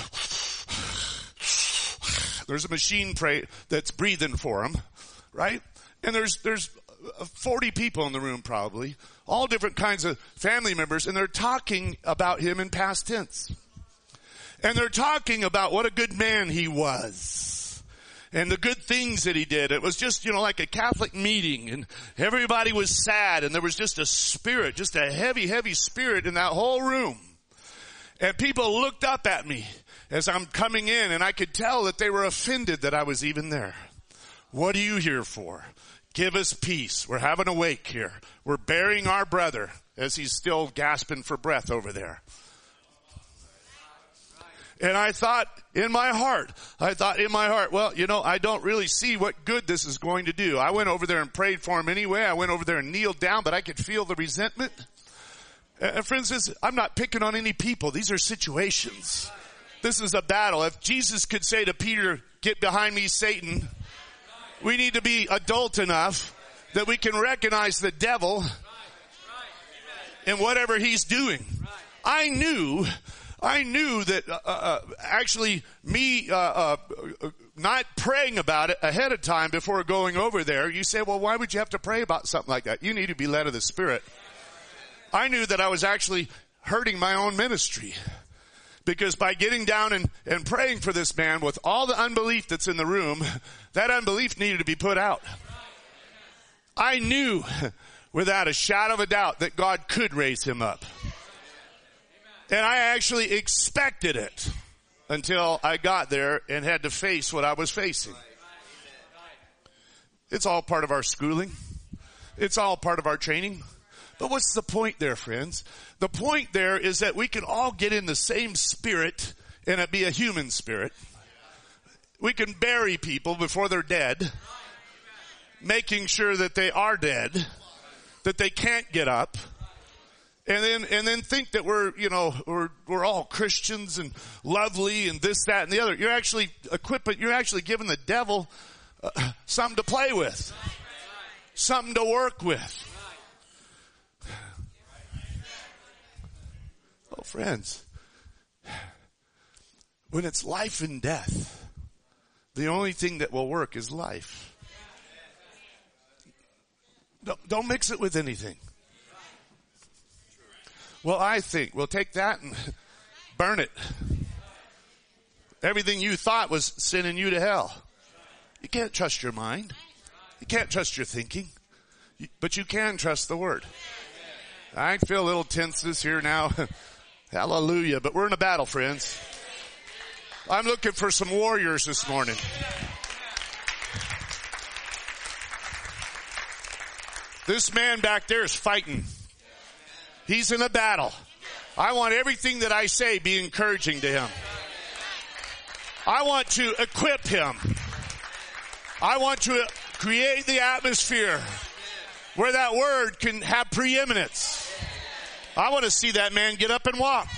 A: there's a machine pray that's breathing for him, right? And there's there's forty people in the room probably, all different kinds of family members, and they're talking about him in past tense. And they're talking about what a good man he was and the good things that he did. It was just, you know, like a Catholic meeting, and everybody was sad, and there was just a spirit, just a heavy, heavy spirit in that whole room. And people looked up at me as I'm coming in, and I could tell that they were offended that I was even there. What are you here for? Give us peace. We're having a wake here. We're burying our brother as he's still gasping for breath over there. And I thought in my heart, I thought in my heart, well, you know, I don't really see what good this is going to do. I went over there and prayed for him anyway. I went over there and kneeled down, but I could feel the resentment. And friends, this, I'm not picking on any people. These are situations. This is a battle. If Jesus could say to Peter, get behind me, Satan, we need to be adult enough that we can recognize the devil in whatever he's doing. I knew I knew that uh, uh, actually me uh, uh, not praying about it ahead of time before going over there, you say, well, why would you have to pray about something like that? You need to be led of the Spirit. I knew that I was actually hurting my own ministry, because by getting down and, and praying for this man with all the unbelief that's in the room, that unbelief needed to be put out. I knew without a shadow of a doubt that God could raise him up. And I actually expected it until I got there and had to face what I was facing. It's all part of our schooling. It's all part of our training. But what's the point there, friends? The point there is that we can all get in the same spirit and it be a human spirit. We can bury people before they're dead, making sure that they are dead, that they can't get up. And then, and then think that we're, you know, we're, we're all Christians and lovely and this, that, and the other. You're actually equipping, you're actually giving the devil uh, something to play with. Something to work with. Oh, friends, when it's life and death, the only thing that will work is life. Don't, don't mix it with anything. Well, I think, well, take that and burn it. Everything you thought was sending you to hell. You can't trust your mind. You can't trust your thinking. But you can trust the Word. I feel a little tenseness here now. Hallelujah. But we're in a battle, friends. I'm looking for some warriors this morning. This man back there is fighting. He's in a battle. I want everything that I say be encouraging to him. I want to equip him. I want to create the atmosphere where that word can have preeminence. I want to see that man get up and walk.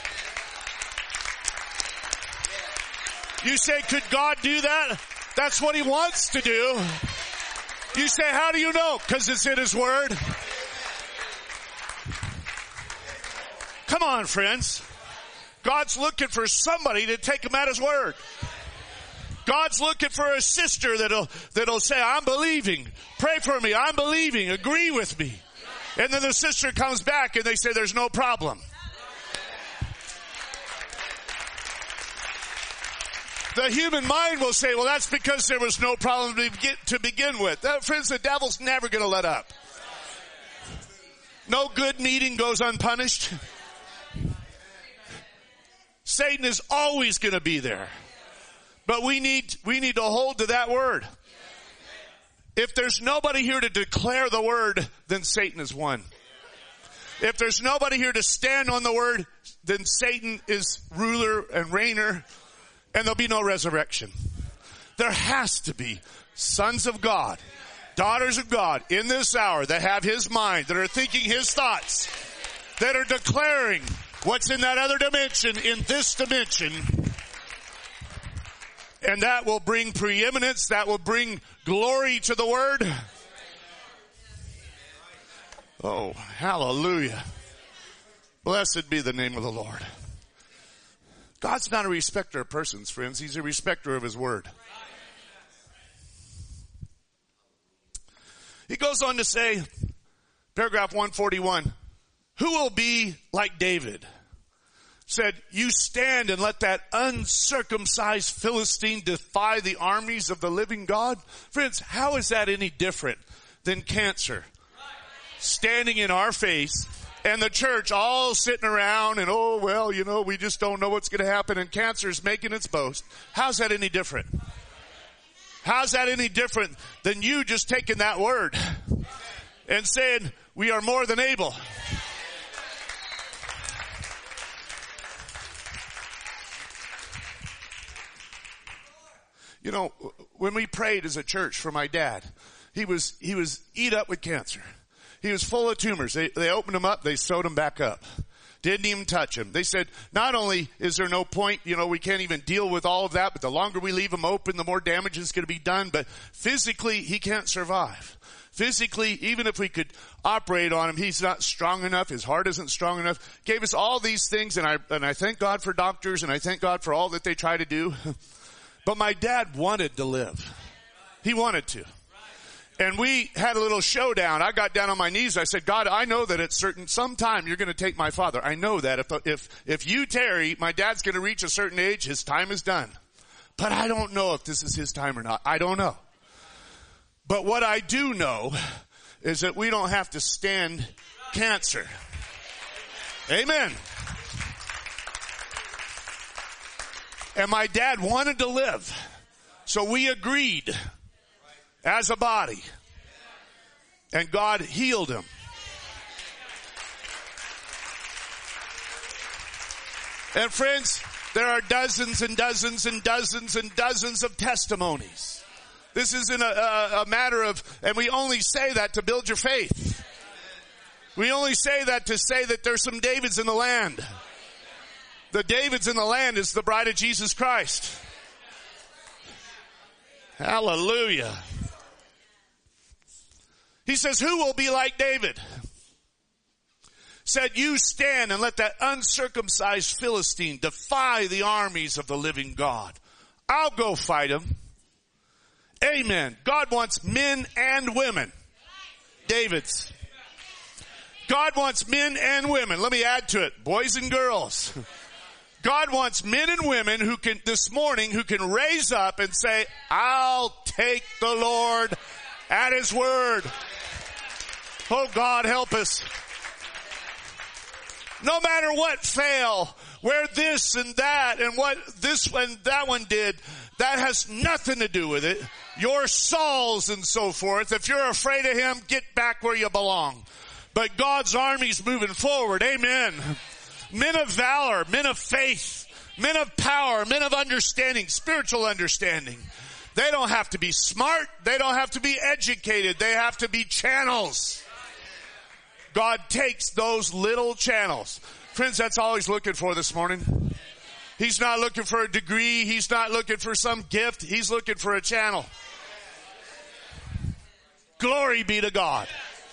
A: You say, could God do that? That's what he wants to do. You say, how do you know? Because it's in his word. Come on, friends. God's looking for somebody to take him at his word. God's looking for a sister that'll, that'll say, I'm believing. Pray for me. I'm believing. Agree with me. And then the sister comes back and they say, there's no problem. The human mind will say, well, that's because there was no problem to begin, to begin with. That, friends, the devil's never going to let up. No good meeting goes unpunished. Satan is always going to be there. But we need, we need to hold to that word. If there's nobody here to declare the word, then Satan is won. If there's nobody here to stand on the word, then Satan is ruler and reigner, and there'll be no resurrection. There has to be sons of God, daughters of God in this hour that have his mind, that are thinking his thoughts, that are declaring what's in that other dimension in this dimension. And that will bring preeminence. That will bring glory to the word. Oh, hallelujah. Blessed be the name of the Lord. God's not a respecter of persons, friends. He's a respecter of his word. He goes on to say, paragraph one forty-one, who will be like David? Said, you stand and let that uncircumcised Philistine defy the armies of the living God? Friends, how is that any different than cancer standing in our face and the church all sitting around and, oh, well, you know, we just don't know what's going to happen, and cancer's making its boast? How's that any different? How's that any different than you just taking that word and saying, we are more than able? You know, when we prayed as a church for my dad, he was, he was eat up with cancer. He was full of tumors. They, they opened him up. They sewed him back up. Didn't even touch him. They said, not only is there no point, you know, we can't even deal with all of that, but the longer we leave him open, the more damage is going to be done. But physically, he can't survive. Physically, even if we could operate on him, he's not strong enough. His heart isn't strong enough. Gave us all these things, and I, and I thank God for doctors, and I thank God for all that they try to do. But my dad wanted to live. He wanted to. And we had a little showdown. I got down on my knees. I said, God, I know that at certain, sometime you're going to take my father. I know that if, if, if you tarry, my dad's going to reach a certain age. His time is done. But I don't know if this is his time or not. I don't know. But what I do know is that we don't have to stand cancer. Amen. And my dad wanted to live. So we agreed as a body. And God healed him. And friends, there are dozens and dozens and dozens and dozens of testimonies. This isn't a, a, a matter of, and we only say that to build your faith. We only say that to say that there's some Davids in the land. The Davids in the land is the bride of Jesus Christ. Hallelujah. He says, who will be like David? Said, you stand and let that uncircumcised Philistine defy the armies of the living God. I'll go fight him. Amen. God wants men and women. David's. God wants men and women. Let me add to it. Boys and girls. God wants men and women who can, this morning, who can raise up and say, I'll take the Lord at his word. Oh, God, help us. No matter what fail, where this and that and what this and that one did, that has nothing to do with it. Your Sauls and so forth. If you're afraid of him, get back where you belong. But God's army's moving forward. Amen. Men of valor, men of faith, men of power, men of understanding, spiritual understanding. They don't have to be smart. They don't have to be educated. They have to be channels. God takes those little channels. Friends, that's all he's looking for this morning. He's not looking for a degree. He's not looking for some gift. He's looking for a channel. Glory be to God.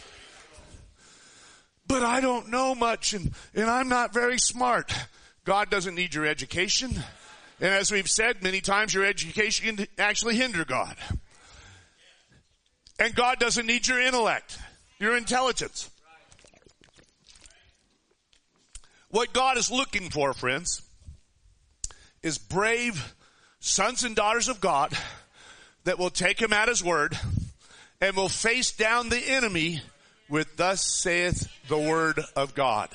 A: But I don't know much, and, and I'm not very smart. God doesn't need your education. And as we've said many times, your education can actually hinder God. And God doesn't need your intellect, your intelligence. What God is looking for, friends, is brave sons and daughters of God that will take him at his word and will face down the enemy with thus saith the word of God.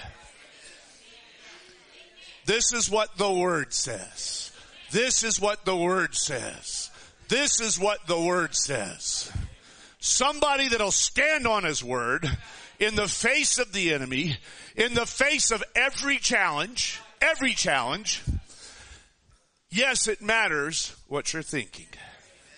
A: This is what the word says. This is what the word says. This is what the word says. Somebody that'll stand on his word in the face of the enemy, in the face of every challenge, every challenge. Yes, it matters what you're thinking.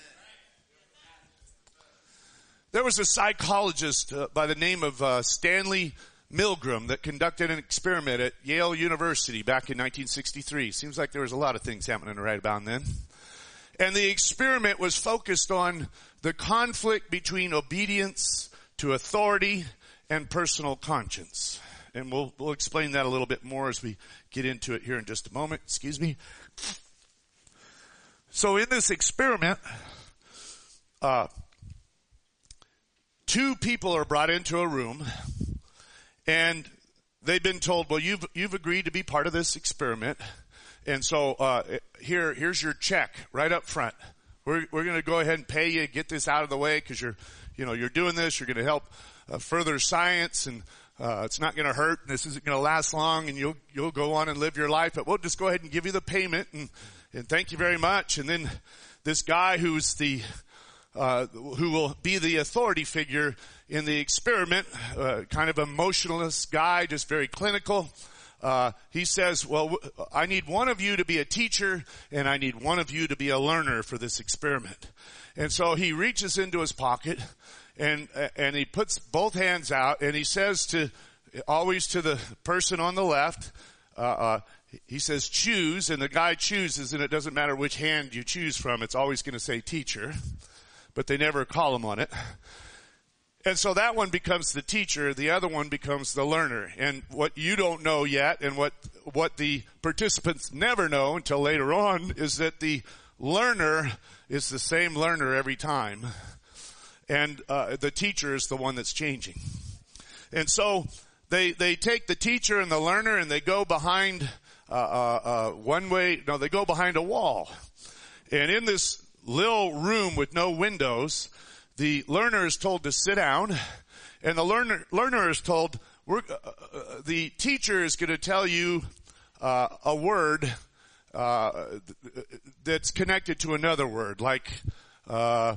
A: There was a psychologist uh, by the name of uh, Stanley Milgram that conducted an experiment at Yale University back in nineteen sixty-three. Seems like there was a lot of things happening right about then. And the experiment was focused on the conflict between obedience to authority and personal conscience. And we'll, we'll explain that a little bit more as we get into it here in just a moment. Excuse me. So in this experiment, uh, two people are brought into a room, and they've been told, well, you've, you've agreed to be part of this experiment. And so, uh, here, here's your check right up front. We're, we're going to go ahead and pay you, get this out of the way because you're, you know, you're doing this. You're going to help uh, further science, and, uh, it's not going to hurt, and this isn't going to last long, and you'll, you'll go on and live your life, but we'll just go ahead and give you the payment, and, and thank you very much. And then this guy who's the, uh, who will be the authority figure in the experiment, uh, kind of emotionless guy, just very clinical. Uh, he says, well, I need one of you to be a teacher, and I need one of you to be a learner for this experiment. And so he reaches into his pocket, and, and he puts both hands out, and he says to, always to the person on the left, uh, uh, he says, choose, and the guy chooses, and it doesn't matter which hand you choose from, it's always going to say teacher, but they never call him on it. And so that one becomes the teacher, the other one becomes the learner. And what you don't know yet, and what, what the participants never know until later on, is that the learner is the same learner every time. And, uh, the teacher is the one that's changing. And so they, they take the teacher and the learner and they go behind, uh, uh, uh, one way, no, they go behind a wall. And in this little room with no windows, the learner is told to sit down, and the learner learner is told, we're, uh, uh, the teacher is going to tell you uh, a word uh, that's connected to another word, like uh,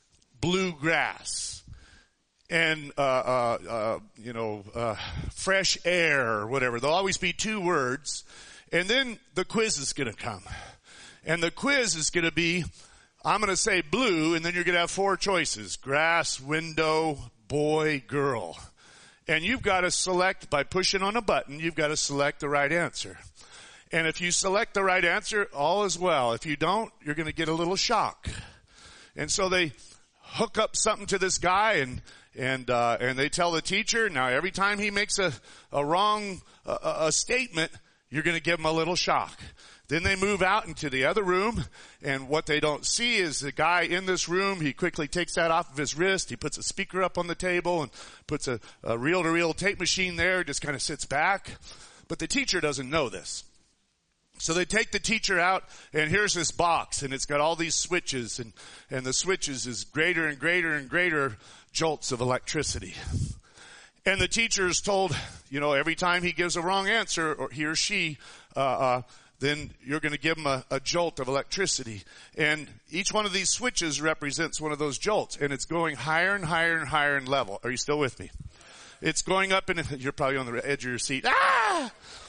A: bluegrass, and uh, uh, uh, you know, uh, fresh air or whatever. There'll always be two words, and then the quiz is going to come, and the quiz is going to be, I'm going to say blue, and then you're going to have four choices. Grass, window, boy, girl. And you've got to select, by pushing on a button, you've got to select the right answer. And if you select the right answer, all is well. If you don't, you're going to get a little shock. And so they hook up something to this guy, and and uh, and they tell the teacher, now every time he makes a, a wrong a, a statement, you're going to give him a little shock. Then they move out into the other room, and what they don't see is the guy in this room, he quickly takes that off of his wrist, he puts a speaker up on the table and puts a, a reel-to-reel tape machine there, just kind of sits back. But the teacher doesn't know this. So they take the teacher out, and here's this box, and it's got all these switches, and, and the switches is greater and greater and greater jolts of electricity. And the teacher is told, you know, every time he gives a wrong answer, or he or she, uh, uh, then you're going to give them a, a jolt of electricity. And each one of these switches represents one of those jolts. And it's going higher and higher and higher in level. Are you still with me? It's going up, and you're probably on the edge of your seat. Ah!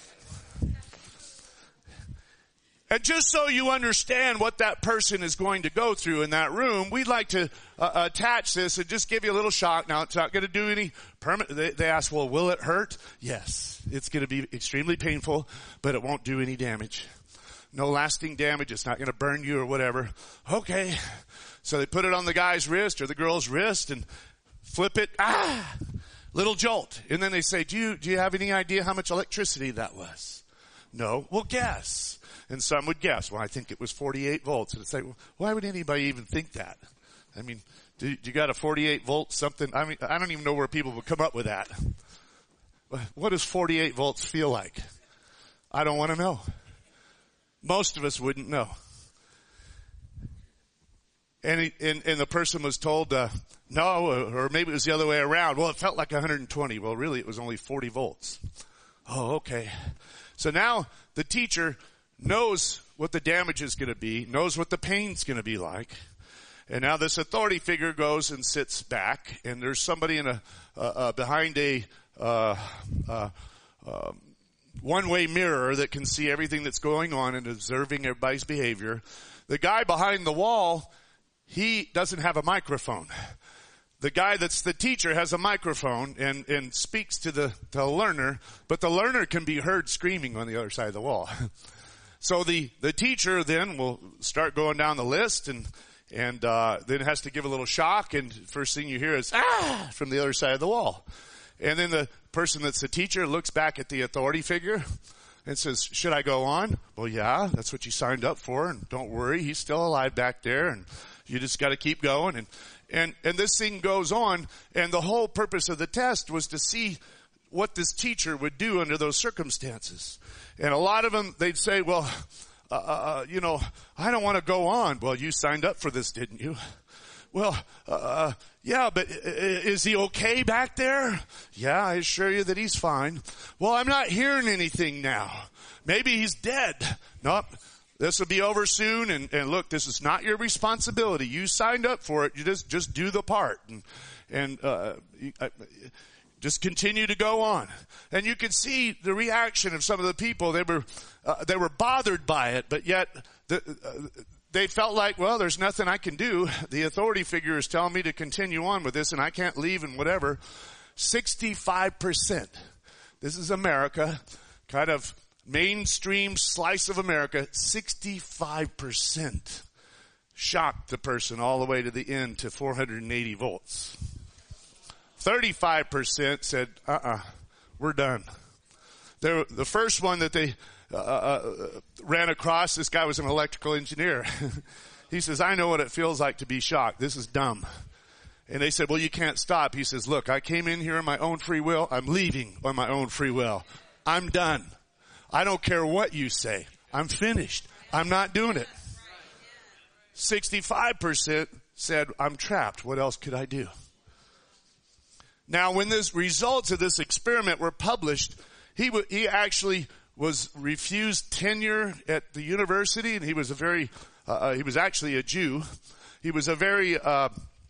A: And just so you understand what that person is going to go through in that room, we'd like to uh, attach this and just give you a little shock. Now, it's not going to do any permanent. They, they ask, well, will it hurt? Yes, it's going to be extremely painful, but it won't do any damage. No lasting damage. It's not going to burn you or whatever. Okay. So they put it on the guy's wrist or the girl's wrist and flip it. Ah! Little jolt. And then they say, do you, do you have any idea how much electricity that was? No. Well, guess. And some would guess, well, I think it was forty-eight volts. And it's like, well, why would anybody even think that? I mean, do you got a forty-eight volt something? I mean, I don't even know where people would come up with that. What does forty-eight volts feel like? I don't want to know. Most of us wouldn't know. And, he, and, and the person was told, uh, no, or maybe it was the other way around. Well, it felt like one hundred twenty. Well, really, it was only forty volts. Oh, okay. So now the teacher knows what the damage is going to be, knows what the pain's going to be like. And now this authority figure goes and sits back, and there's somebody in a, uh, uh, behind a, uh, uh, uh, one-way mirror that can see everything that's going on and observing everybody's behavior. The guy behind the wall, he doesn't have a microphone. the guy that's the teacher has a microphone and, and speaks to the, the learner, but the learner can be heard screaming on the other side of the wall. So the, the teacher then will start going down the list and, and, uh, then has to give a little shock, and first thing you hear is, ah, from the other side of the wall. And then the person that's the teacher looks back at the authority figure and says, should I go on? Well, yeah, that's what you signed up for, and don't worry, he's still alive back there, and you just got to keep going. And, and, and this thing goes on, and the whole purpose of the test was to see what this teacher would do under those circumstances. And a lot of them, they'd say, well, uh, uh, you know, I don't want to go on. Well, you signed up for this, didn't you? Well, uh, yeah, but is he okay back there? Yeah, I assure you that he's fine. Well, I'm not hearing anything now. Maybe he's dead. Nope. This will be over soon. And, and look, this is not your responsibility. You signed up for it. You just, just do the part. And, and, uh, I, just continue to go on. And you can see the reaction of some of the people. They were, uh, they were bothered by it, but yet the, uh, they felt like, well, there's nothing I can do. The authority figure is telling me to continue on with this, and I can't leave and whatever. sixty-five percent. This is America, kind of mainstream slice of America. sixty-five percent shocked the person all the way to the end to four hundred eighty volts. thirty-five percent said, uh-uh, we're done. They're, the first one that they uh, uh, ran across, this guy was an electrical engineer. He says, I know what it feels like to be shocked. This is dumb. And they said, well, you can't stop. He says, look, I came in here on my own free will. I'm leaving on my own free will. I'm done. I don't care what you say. I'm finished. I'm not doing it. sixty-five percent said, I'm trapped. What else could I do? Now, when the results of this experiment were published, he w- he actually was refused tenure at the university, and he was a very, uh, he was actually a Jew. He was a very, uh,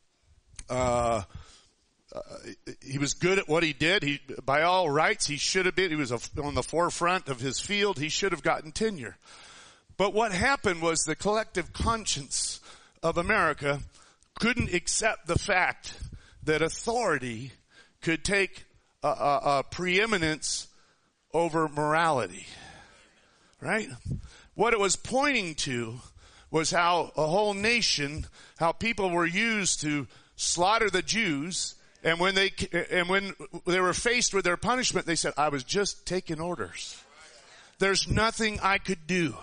A: uh, uh, he was good at what he did. He, by all rights, he should have been, he was a, on the forefront of his field. He should have gotten tenure. But what happened was the collective conscience of America couldn't accept the fact that authority could take a, a, a preeminence over morality, right? What it was pointing to was how a whole nation, how people were used to slaughter the Jews, and when they and when they were faced with their punishment, they said, "I was just taking orders. There's nothing I could do."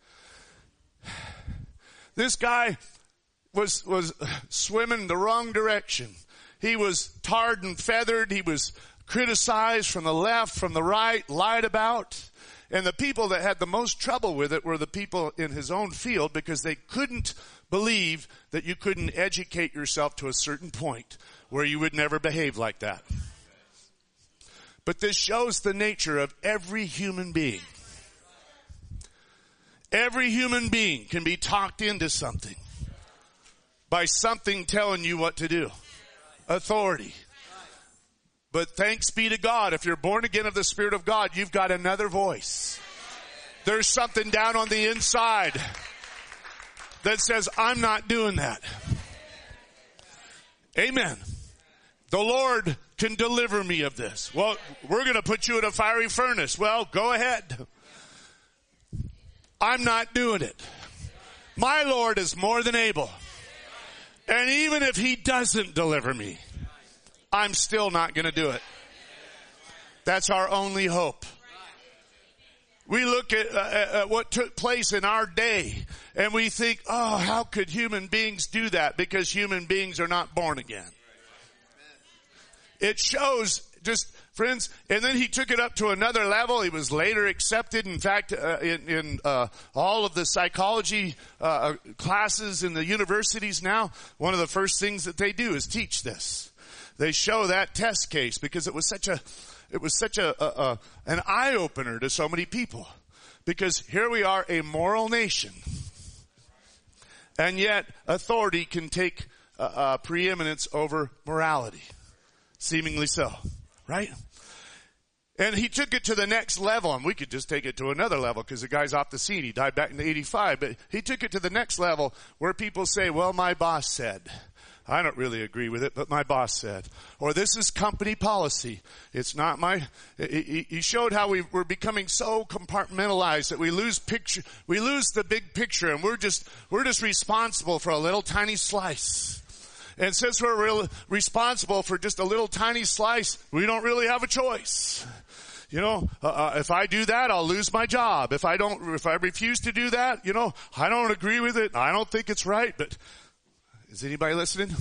A: This guy was was swimming the wrong direction. He was tarred and feathered. He was criticized from the left, from the right, lied about. And the people that had the most trouble with it were the people in his own field, because they couldn't believe that you couldn't educate yourself to a certain point where you would never behave like that. But this shows the nature of every human being. Every human being can be talked into something by something telling you what to do. Authority. But thanks be to God, if you're born again of the Spirit of God, you've got another voice. There's something down on the inside that says, I'm not doing that. Amen. The Lord can deliver me of this. Well, we're going to put you in a fiery furnace. Well, go ahead. I'm not doing it. My Lord is more than able. And even if He doesn't deliver me, I'm still not going to do it. That's our only hope. We look at, uh, at what took place in our day, and we think, oh, how could human beings do that? Because human beings are not born again. It shows, just friends, and then he took it up to another level. He was later accepted. In fact, uh, in, in uh, all of the psychology uh, classes in the universities now, one of the first things that they do is teach this. They show that test case because it was such a, it was such a, a, a an eye opener to so many people. Because here we are, a moral nation, and yet authority can take uh, uh, preeminence over morality, seemingly so, right? And he took it to the next level, and we could just take it to another level because the guy's off the scene. He died back in eighty-five, but he took it to the next level where people say, "Well, my boss said." I don't really agree with it, but my boss said. Or this is company policy. It's not my, he, he showed how we, we're becoming so compartmentalized that we lose picture, we lose the big picture, and we're just, we're just responsible for a little tiny slice. And since we're real responsible for just a little tiny slice, we don't really have a choice. You know, uh, if I do that, I'll lose my job. If I don't, if I refuse to do that, you know, I don't agree with it. I don't think it's right. But is anybody listening?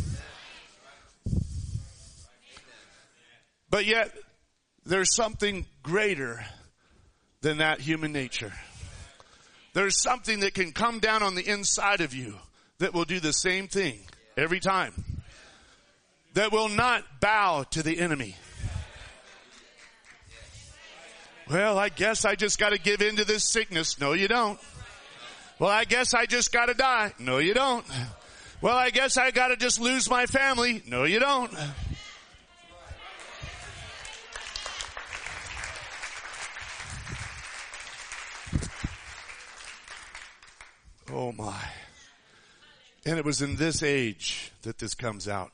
A: But yet, there's something greater than that human nature. There's something that can come down on the inside of you that will do the same thing every time. That will not bow to the enemy. Well, I guess I just got to give in to this sickness. No, you don't. Well, I guess I just got to die. No, you don't. Well, I guess I got to just lose my family. No, you don't. Oh my. And it was in this age that this comes out.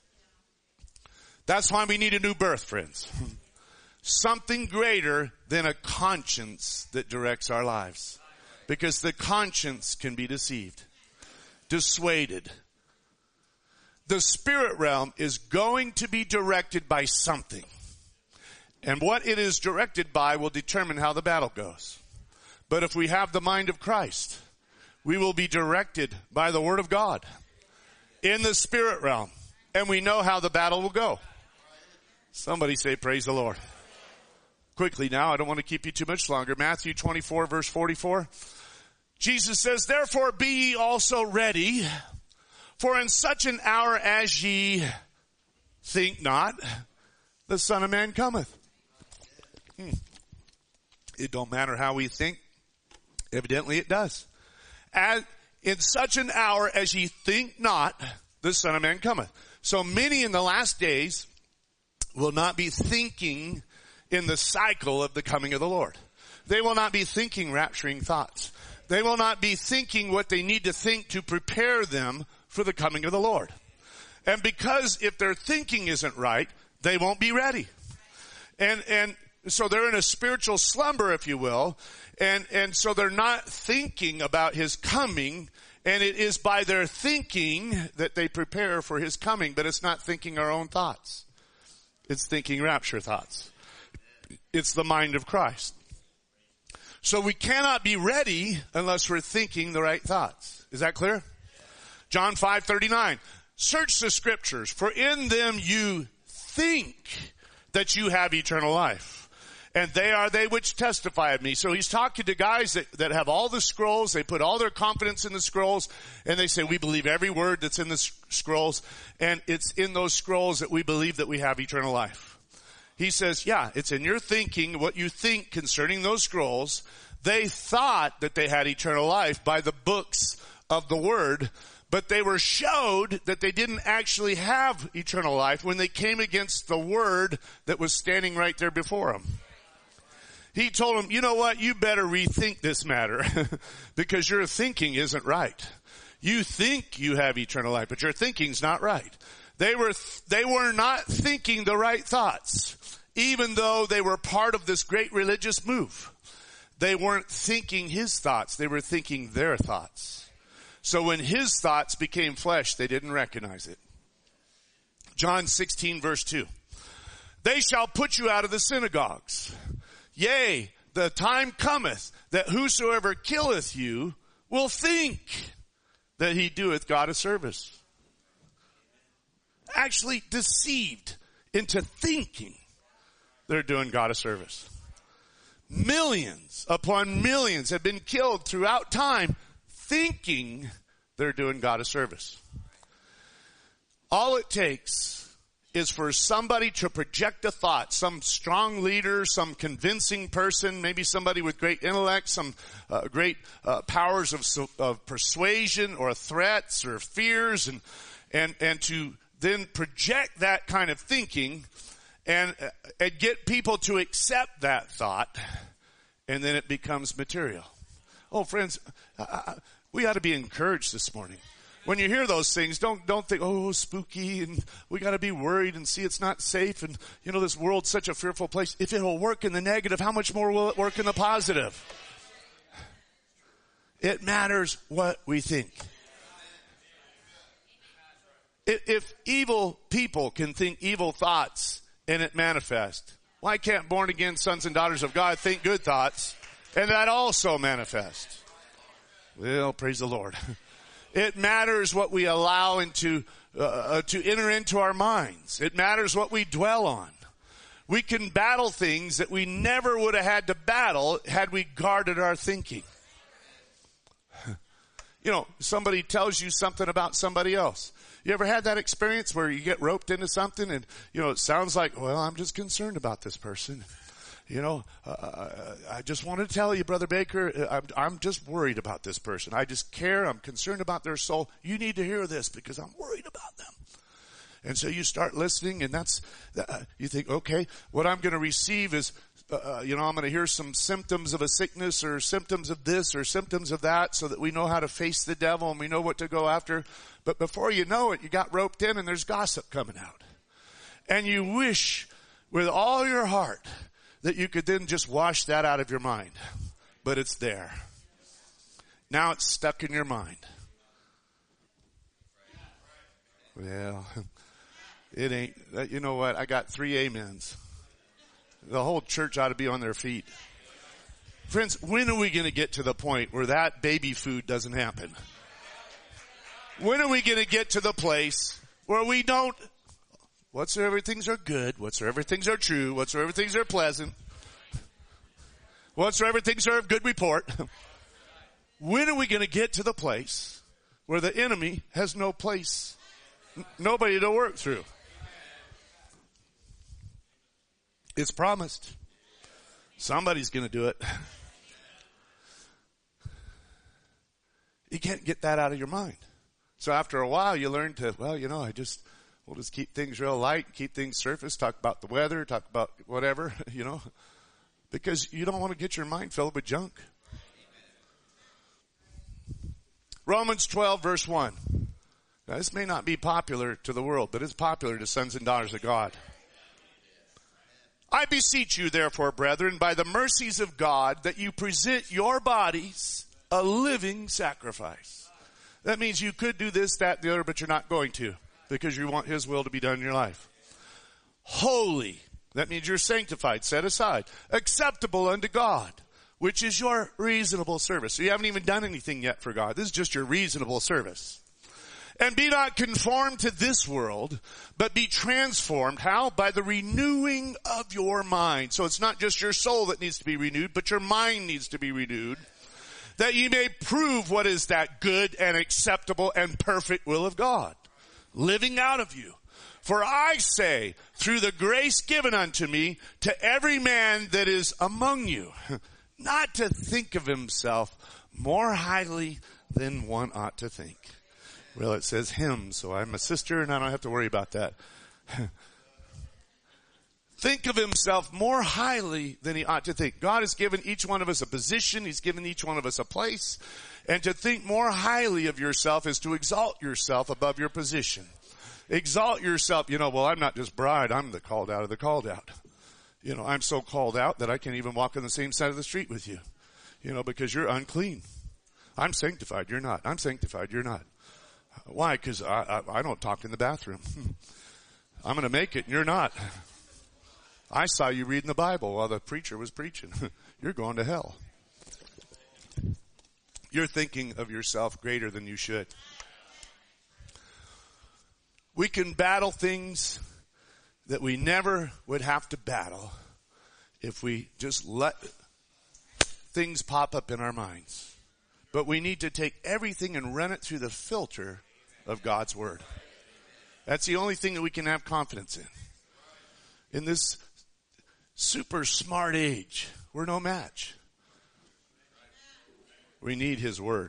A: That's why we need a new birth, friends. Something greater than a conscience that directs our lives. Because the conscience can be deceived, dissuaded. The spirit realm is going to be directed by something. And what it is directed by will determine how the battle goes. But if we have the mind of Christ, we will be directed by the Word of God in the spirit realm. And we know how the battle will go. Somebody say, praise the Lord. Quickly now, I don't want to keep you too much longer. Matthew twenty-four, verse forty-four. Jesus says, therefore be ye also ready, for in such an hour as ye think not, the Son of Man cometh. Hmm. It don't matter how we think. Evidently it does. As in such an hour as ye think not, the Son of Man cometh. So many in the last days will not be thinking in the cycle of the coming of the Lord. They will not be thinking rapturing thoughts. They will not be thinking what they need to think to prepare them for the coming of the Lord. And because if their thinking isn't right, they won't be ready. And, and so they're in a spiritual slumber, if you will. And, and so they're not thinking about His coming. And it is by their thinking that they prepare for His coming. But it's not thinking our own thoughts. It's thinking rapture thoughts. It's the mind of Christ. So we cannot be ready unless we're thinking the right thoughts. Is that clear? John five thirty-nine. Search the scriptures, for in them you think that you have eternal life. And they are they which testify of me. So he's talking to guys that, that have all the scrolls. They put all their confidence in the scrolls. And they say, we believe every word that's in the scrolls. And it's in those scrolls that we believe that we have eternal life. He says, yeah, it's in your thinking, what you think concerning those scrolls. They thought that they had eternal life by the books of the Word, but they were showed that they didn't actually have eternal life when they came against the Word that was standing right there before them. He told them, you know what, you better rethink this matter because your thinking isn't right. You think you have eternal life, but your thinking's not right. They were, they were not thinking the right thoughts, even though they were part of this great religious move. They weren't thinking His thoughts. They were thinking their thoughts. So when His thoughts became flesh, they didn't recognize it. John sixteen verse two. They shall put you out of the synagogues. Yea, the time cometh that whosoever killeth you will think that he doeth God a service. Actually deceived into thinking they're doing God a service. Millions upon millions have been killed throughout time thinking they're doing God a service. All it takes is for somebody to project a thought, some strong leader, some convincing person, maybe somebody with great intellect, some uh, great uh, powers of, of persuasion or threats or fears, and and and to then project that kind of thinking and, uh, and get people to accept that thought, and then it becomes material. Oh, friends, uh, we ought to be encouraged this morning. When you hear those things, don't, don't think, oh, spooky, and we gotta be worried and see it's not safe, and, you know, this world's such a fearful place. If it'll work in the negative, how much more will it work in the positive? It matters what we think. If evil people can think evil thoughts and it manifests, why can't born again sons and daughters of God think good thoughts and that also manifest? Well, praise the Lord. It matters what we allow into, uh, to enter into our minds. It matters what we dwell on. We can battle things that we never would have had to battle had we guarded our thinking. You know, somebody tells you something about somebody else. You ever had that experience where you get roped into something and, you know, it sounds like, well, I'm just concerned about this person. You know, uh, I just want to tell you, Brother Baker, I'm, I'm just worried about this person. I just care. I'm concerned about their soul. You need to hear this because I'm worried about them. And so you start listening, and that's, uh, you think, okay, what I'm going to receive is, uh, you know, I'm going to hear some symptoms of a sickness or symptoms of this or symptoms of that so that we know how to face the devil and we know what to go after. But before you know it, you got roped in and there's gossip coming out. And you wish with all your heart that you could then just wash that out of your mind. But it's there. Now it's stuck in your mind. Well, it ain't. You know what? I got three amens. The whole church ought to be on their feet. Friends, when are we going to get to the point where that baby food doesn't happen? When are we going to get to the place where we don't, whatsoever things are good, whatsoever things are true, whatsoever things are pleasant, whatsoever things are of good report. When are we going to get to the place where the enemy has no place, n- nobody to work through? It's promised. Somebody's going to do it. You can't get that out of your mind. So after a while, you learn to, well, you know, I just, we'll just keep things real light, keep things surface, talk about the weather, talk about whatever, you know, because you don't want to get your mind filled with junk. Romans twelve, verse one. Now, this may not be popular to the world, but it's popular to sons and daughters of God. I beseech you, therefore, brethren, by the mercies of God, that you present your bodies a living sacrifice. That means you could do this, that, the other, but you're not going to because you want His will to be done in your life. Holy. That means you're sanctified, set aside. Acceptable unto God, which is your reasonable service. So you haven't even done anything yet for God. This is just your reasonable service. And be not conformed to this world, but be transformed. How? By the renewing of your mind. So it's not just your soul that needs to be renewed, but your mind needs to be renewed. That ye may prove what is that good and acceptable and perfect will of God, living out of you. For I say, through the grace given unto me, to every man that is among you, not to think of himself more highly than one ought to think. Well, it says him, so I'm a sister and I don't have to worry about that. Think of himself more highly than he ought to think. God has given each one of us a position. He's given each one of us a place. And to think more highly of yourself is to exalt yourself above your position. Exalt yourself. You know, well, I'm not just bride. I'm the called out of the called out. You know, I'm so called out that I can't even walk on the same side of the street with you. You know, because you're unclean. I'm sanctified. You're not. I'm sanctified. You're not. Why? Because I, I, I don't talk in the bathroom. I'm going to make it and you're not. I saw you reading the Bible while the preacher was preaching. You're going to hell. You're thinking of yourself greater than you should. We can battle things that we never would have to battle if we just let things pop up in our minds. But we need to take everything and run it through the filter of God's Word. That's the only thing that we can have confidence in. In this super smart age, we're no match. We need His Word.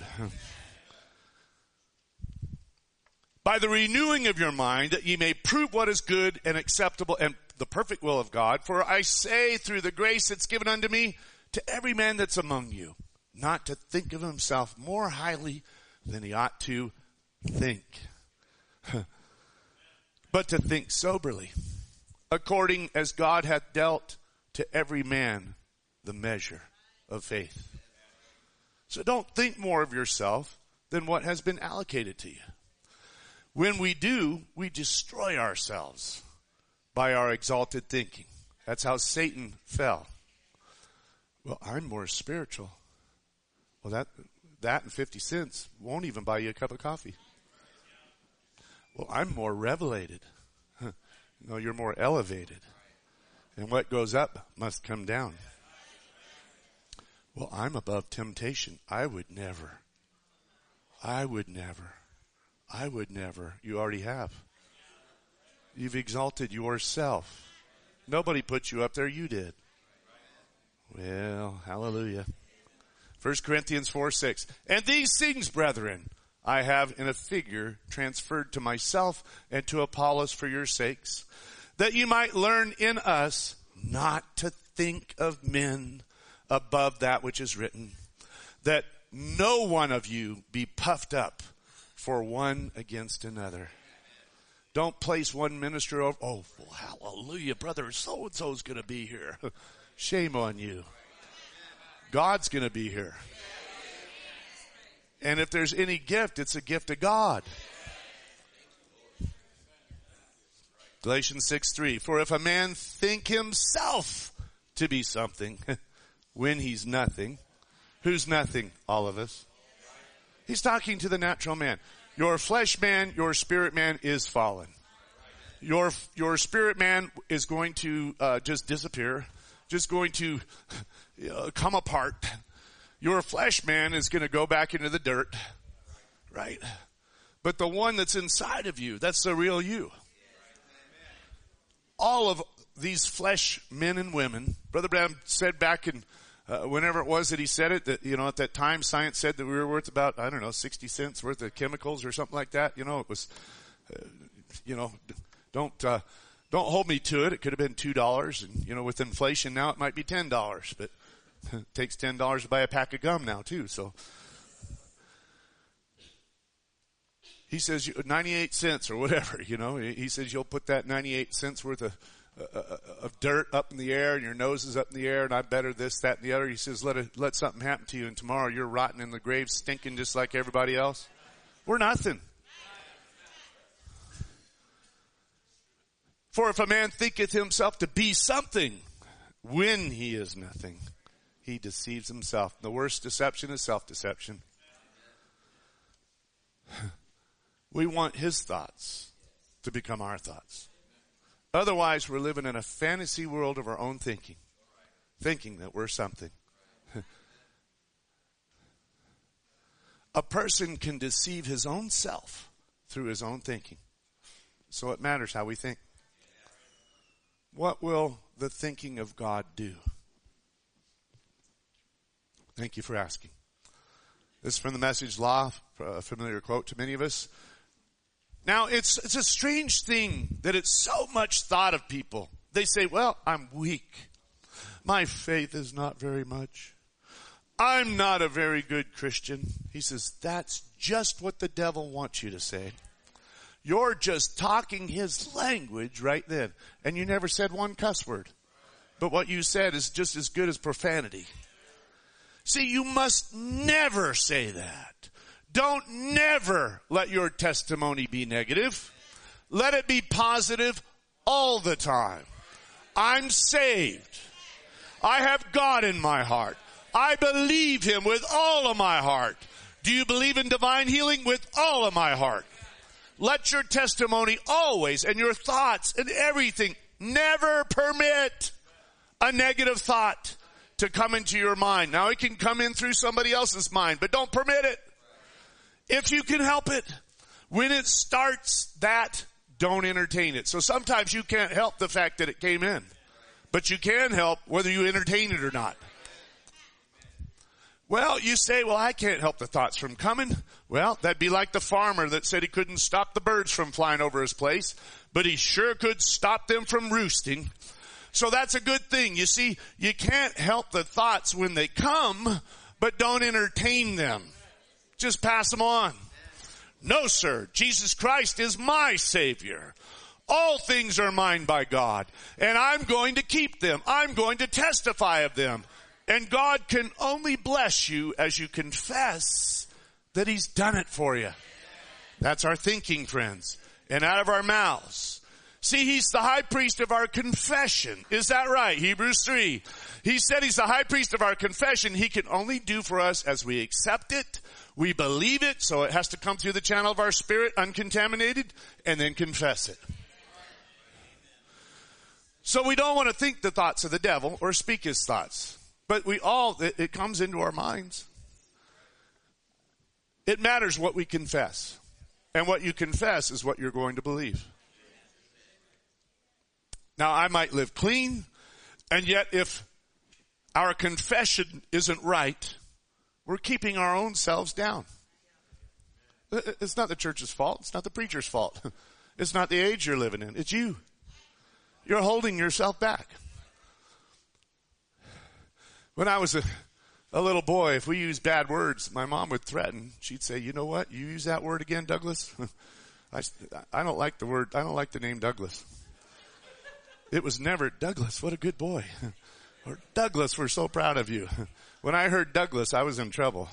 A: By the renewing of your mind, that ye may prove what is good and acceptable and the perfect will of God. For I say, through the grace that's given unto me, to every man that's among you, not to think of himself more highly than he ought to think. But to think soberly, according as God hath dealt to every man the measure of faith. So don't think more of yourself than what has been allocated to you. When we do, we destroy ourselves by our exalted thinking. That's how Satan fell. Well, I'm more spiritual. Well, that that and fifty cents won't even buy you a cup of coffee. Well, I'm more revelated. No, you're more elevated. And what goes up must come down. Well, I'm above temptation. I would never. I would never. I would never. You already have. You've exalted yourself. Nobody put you up there. You did. Well, hallelujah. First Corinthians four six. And these things, brethren, I have in a figure transferred to myself and to Apollos for your sakes, that you might learn in us not to think of men above that which is written, that no one of you be puffed up for one against another. Don't place one minister over, oh, well, hallelujah, brother so-and-so's going to be here. Shame on you. God's going to be here. And if there's any gift, it's a gift of God. Galatians six three. For if a man think himself to be something when he's nothing, who's nothing? All of us. He's talking to the natural man. Your flesh man, your spirit man is fallen. Your your spirit man is going to uh, just disappear, just going to uh, come apart. Your flesh man is going to go back into the dirt, right? But the one that's inside of you, that's the real you. All of these flesh men and women, Brother Branham said back in, uh, whenever it was that he said it, that, you know, at that time science said that we were worth about, I don't know, sixty cents worth of chemicals or something like that. You know, it was, uh, you know, don't, uh, don't hold me to it. It could have been two dollars, and, you know, with inflation now it might be ten dollars, but it takes ten dollars to buy a pack of gum now too, so. He says ninety-eight cents or whatever, you know. He says you'll put that ninety-eight cents worth of, uh, of dirt up in the air, and your nose is up in the air, and I better this, that, and the other. He says let it, let something happen to you, and tomorrow you're rotting in the grave, stinking just like everybody else. We're nothing. For if a man thinketh himself to be something when he is nothing, he deceives himself. The worst deception is self-deception. We want his thoughts to become our thoughts. Otherwise, we're living in a fantasy world of our own thinking, thinking that we're something. A person can deceive his own self through his own thinking. So it matters how we think. What will the thinking of God do? Thank you for asking. This is from the Message Law, a familiar quote to many of us. Now, it's it's a strange thing that it's so much thought of people. They say, well, I'm weak. My faith is not very much. I'm not a very good Christian. He says, that's just what the devil wants you to say. You're just talking his language right then. And you never said one cuss word. But what you said is just as good as profanity. See, you must never say that. Don't never let your testimony be negative. Let it be positive all the time. I'm saved. I have God in my heart. I believe him with all of my heart. Do you believe in divine healing? With all of my heart. Let your testimony always and your thoughts and everything never permit a negative thought to come into your mind. Now it can come in through somebody else's mind, but don't permit it. If you can help it. When it starts that, don't entertain it. So sometimes you can't help the fact that it came in. But you can help whether you entertain it or not. Well, you say, well, I can't help the thoughts from coming. Well, that'd be like the farmer that said he couldn't stop the birds from flying over his place, but he sure could stop them from roosting. So that's a good thing. You see, you can't help the thoughts when they come, but don't entertain them. Just pass them on. No, sir. Jesus Christ is my Savior. All things are mine by God, and I'm going to keep them. I'm going to testify of them. And God can only bless you as you confess that He's done it for you. That's our thinking, friends. And out of our mouths. See, He's the high priest of our confession. Is that right? Hebrews three. He said He's the high priest of our confession. He can only do for us as we accept it, we believe it, so it has to come through the channel of our spirit, uncontaminated, and then confess it. So we don't want to think the thoughts of the devil or speak his thoughts. But we all, it, it comes into our minds. It matters what we confess. And what you confess is what you're going to believe. Now, I might live clean, and yet if our confession isn't right, we're keeping our own selves down. It's not the church's fault. It's not the preacher's fault. It's not the age you're living in. It's you. You're holding yourself back. When I was a, a little boy, if we used bad words, my mom would threaten. She'd say, you know what? You use that word again, Douglas? I, I don't like the word. I don't like the name Douglas. It was never, Douglas, what a good boy. Or Douglas, we're so proud of you. When I heard Douglas, I was in trouble.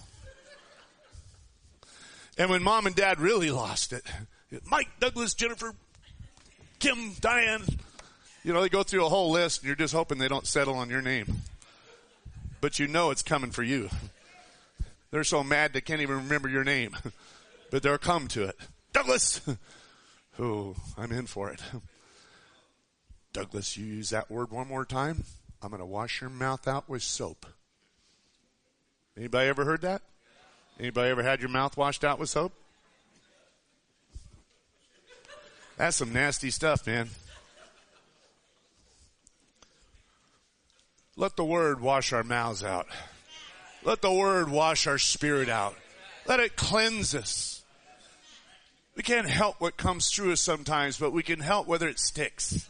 A: And when Mom and Dad really lost it, Mike, Douglas, Jennifer, Kim, Diane, you know, they go through a whole list and you're just hoping they don't settle on your name. But you know it's coming for you. They're so mad they can't even remember your name. But they'll come to it. Douglas! Oh, I'm in for it. Douglas, you use that word one more time, I'm going to wash your mouth out with soap. Anybody ever heard that? Anybody ever had your mouth washed out with soap? That's some nasty stuff, man. Let the word wash our mouths out. Let the word wash our spirit out. Let it cleanse us. We can't help what comes through us sometimes, but we can help whether it sticks.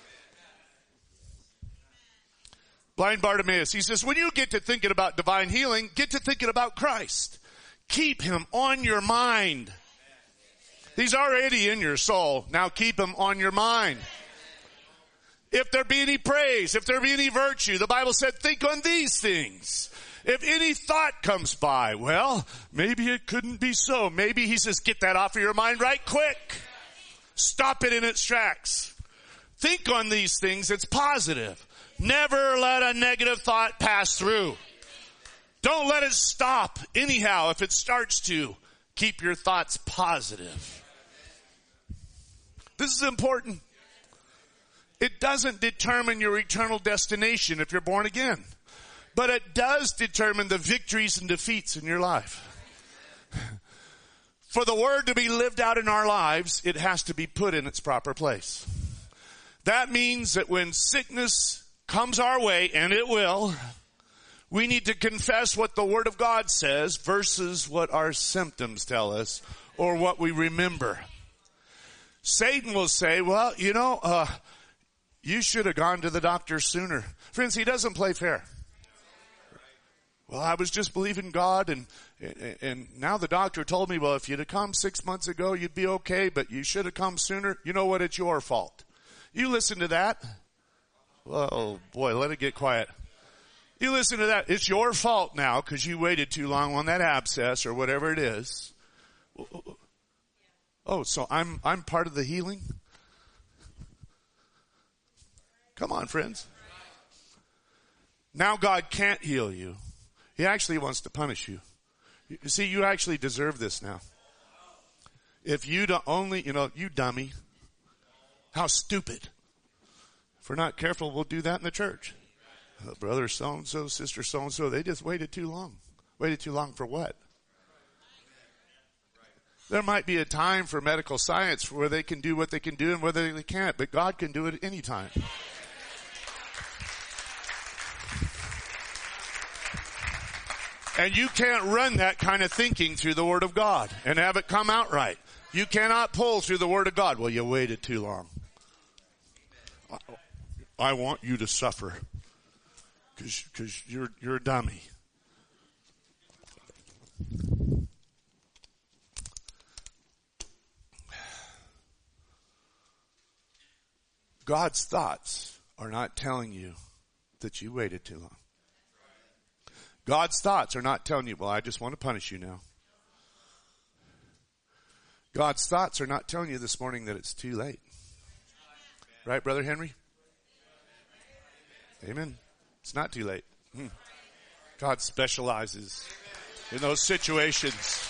A: Blind Bartimaeus, he says, when you get to thinking about divine healing, get to thinking about Christ. Keep Him on your mind. He's already in your soul. Now keep Him on your mind. If there be any praise, if there be any virtue, the Bible said, think on these things. If any thought comes by, well, maybe it couldn't be so. Maybe He says, get that off of your mind right quick. Stop it in its tracks. Think on these things. It's positive. Never let a negative thought pass through. Don't let it stop. Anyhow, if it starts to, keep your thoughts positive. This is important. It doesn't determine your eternal destination if you're born again. But it does determine the victories and defeats in your life. For the word to be lived out in our lives, it has to be put in its proper place. That means that when sickness comes our way, and it will, we need to confess what the Word of God says versus what our symptoms tell us or what we remember. Satan will say, well, you know, uh, you should have gone to the doctor sooner. Friends, he doesn't play fair. Well, I was just believing God, and, and and now the doctor told me, well, if you'd have come six months ago, you'd be okay, but you should have come sooner. You know what? It's your fault. You listen to that. Oh, boy, let it get quiet. You listen to that. It's your fault now because you waited too long on that abscess or whatever it is. Oh, so I'm I'm part of the healing? Come on, friends. Now God can't heal you. He actually wants to punish you. You see, you actually deserve this now. If you don't only, you know, you dummy. How stupid. If we're not careful, we'll do that in the church. Uh, brother so-and-so, sister so-and-so, they just waited too long. Waited too long for what? There might be a time for medical science where they can do what they can do and whether they can't, but God can do it any time. And you can't run that kind of thinking through the Word of God and have it come out right. You cannot pull through the Word of God. Well, you waited too long. I want you to suffer because because you're you're a dummy. God's thoughts are not telling you that you waited too long. God's thoughts are not telling you, well, I just want to punish you now. God's thoughts are not telling you this morning that it's too late. Right, Brother Henry? Amen. It's not too late. Hmm. God specializes in those situations.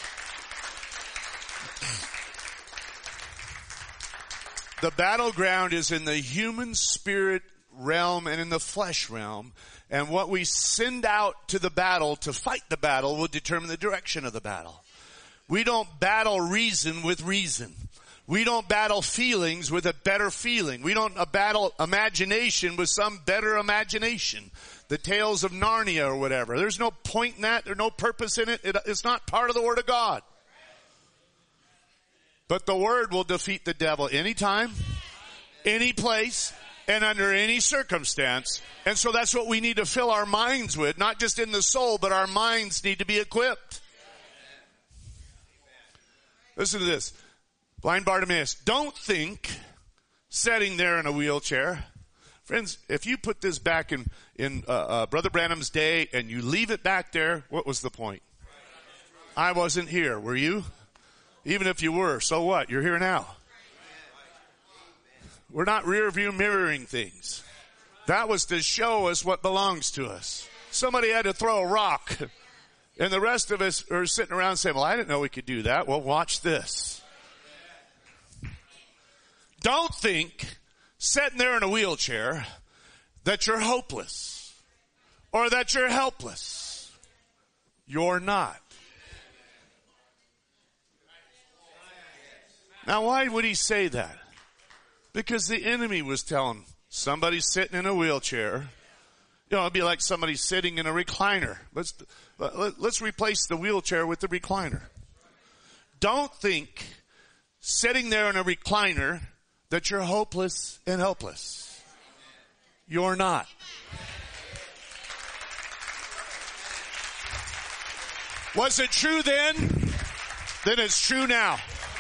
A: The battleground is in the human spirit realm and in the flesh realm. And what we send out to the battle to fight the battle will determine the direction of the battle. We don't battle reason with reason. We don't battle feelings with a better feeling. We don't battle imagination with some better imagination. The Tales of Narnia or whatever. There's no point in that. There's no purpose in it. it. It's not part of the Word of God. But the Word will defeat the devil anytime, any place, and under any circumstance. And so that's what we need to fill our minds with. Not just in the soul, but our minds need to be equipped. Listen to this. Blind Bartimaeus, don't think sitting there in a wheelchair. Friends, if you put this back in, in uh, uh, Brother Branham's day and you leave it back there, what was the point? I wasn't here. Were you? Even if you were, so what? You're here now. We're not rear view mirroring things. That was to show us what belongs to us. Somebody had to throw a rock. And the rest of us are sitting around saying, well, I didn't know we could do that. Well, watch this. Don't think, sitting there in a wheelchair, that you're hopeless or that you're helpless. You're not. Now, why would he say that? Because the enemy was telling somebody sitting in a wheelchair, you know, it'd be like somebody sitting in a recliner. Let's, let's replace the wheelchair with the recliner. Don't think sitting there in a recliner that you're hopeless and helpless. You're not. Was it true then? Then it's true now.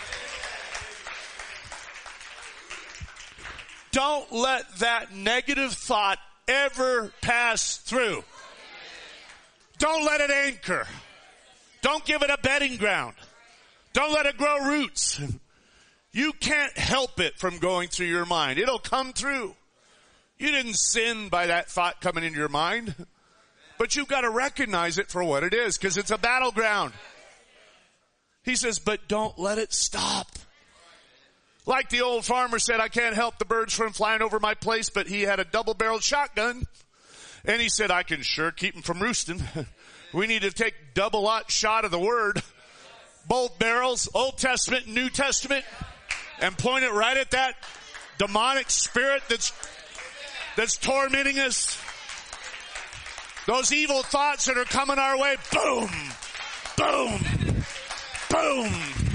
A: Don't let that negative thought ever pass through. Don't let it anchor. Don't give it a bedding ground. Don't let it grow roots. You can't help it from going through your mind. It'll come through. You didn't sin by that thought coming into your mind. But you've got to recognize it for what it is, because it's a battleground. He says, but don't let it stop. Like the old farmer said, I can't help the birds from flying over my place, but he had a double-barreled shotgun. And he said, I can sure keep them from roosting. We need to take double-lot shot of the Word, both barrels, Old Testament and New Testament, and point it right at that demonic spirit that's that's tormenting us. Those evil thoughts that are coming our way, boom, boom, boom.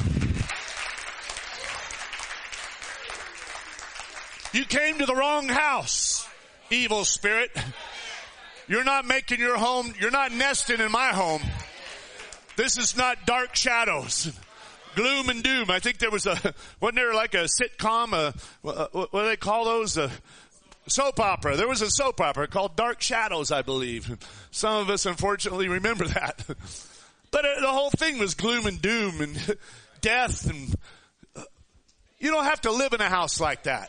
A: You came to the wrong house, evil spirit. You're not making your home, you're not nesting in my home. This is not Dark Shadows, gloom and doom. I think there was a, wasn't there like a sitcom, a, what do they call those? A soap opera. There was a soap opera called Dark Shadows, I believe. Some of us unfortunately remember that. But the whole thing was gloom and doom and death, and you don't have to live in a house like that.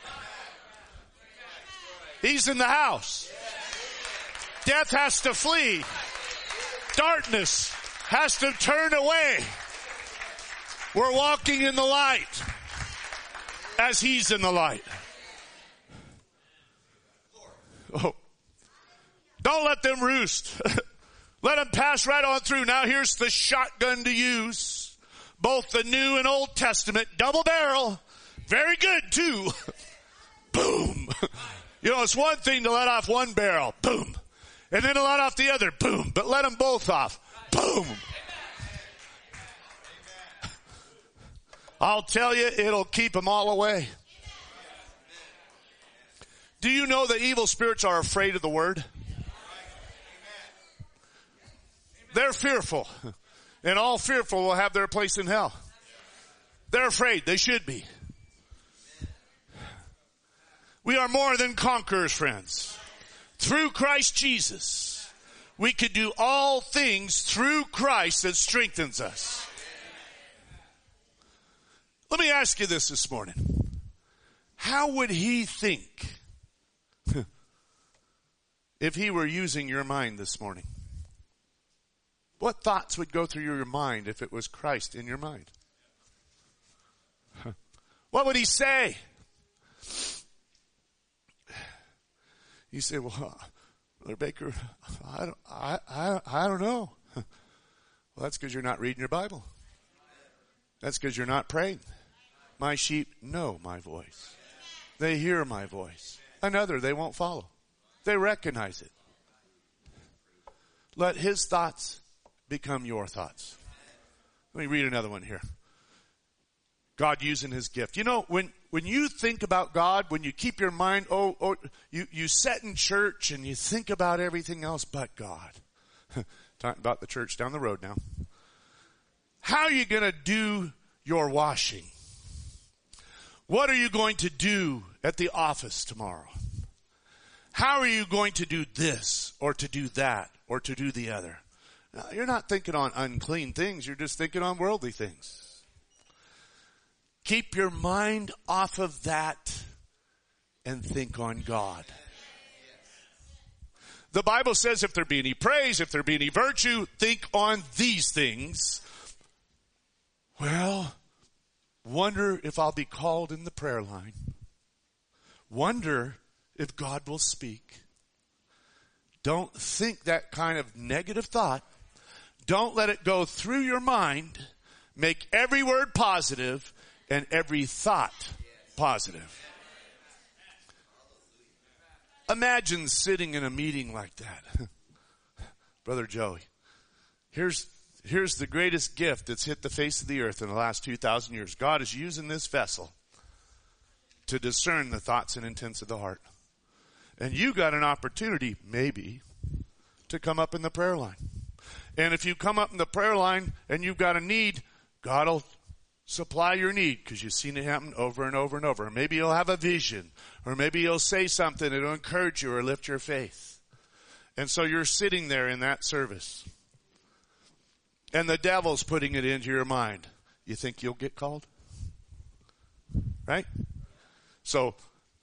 A: He's in the house. Death has to flee. Darkness has to turn away. We're walking in the light as he's in the light. Oh. Don't let them roost. Let them pass right on through. Now here's the shotgun to use. Both the New and Old Testament, double barrel. Very good too. Boom. You know, it's one thing to let off one barrel. Boom. And then to let off the other. Boom. But let them both off. Boom. I'll tell you, it'll keep them all away. Do you know that evil spirits are afraid of the Word? They're fearful. And all fearful will have their place in hell. They're afraid. They should be. We are more than conquerors, friends. Through Christ Jesus, we can do all things through Christ that strengthens us. Let me ask you this this morning. How would he think if he were using your mind this morning? What thoughts would go through your mind if it was Christ in your mind? What would he say? You say, well, Brother Baker, I don't, I, I, I don't know. Well, that's because you're not reading your Bible. That's because you're not praying. My sheep know my voice. They hear my voice. Another they won't follow. They recognize it. Let his thoughts become your thoughts. Let me read another one here. God using his gift. You know, when, when you think about God, when you keep your mind, oh, oh you, you sit in church and you think about everything else but God. Talking about the church down the road now. How are you going to do your washing? What are you going to do at the office tomorrow? How are you going to do this or to do that or to do the other? Now, you're not thinking on unclean things. You're just thinking on worldly things. Keep your mind off of that and think on God. The Bible says if there be any praise, if there be any virtue, think on these things. Well, wonder if I'll be called in the prayer line. Wonder if God will speak. Don't think that kind of negative thought. Don't let it go through your mind. Make every word positive and every thought positive. Imagine sitting in a meeting like that. Brother Joey, here's, here's the greatest gift that's hit the face of the earth in the last two thousand years. God is using this vessel to discern the thoughts and intents of the heart. And you got an opportunity, maybe, to come up in the prayer line. And if you come up in the prayer line and you've got a need, God will supply your need because you've seen it happen over and over and over. Or maybe you'll have a vision. Or maybe you'll say something that will encourage you or lift your faith. And so you're sitting there in that service. And the devil's putting it into your mind. You think you'll get called? Right? So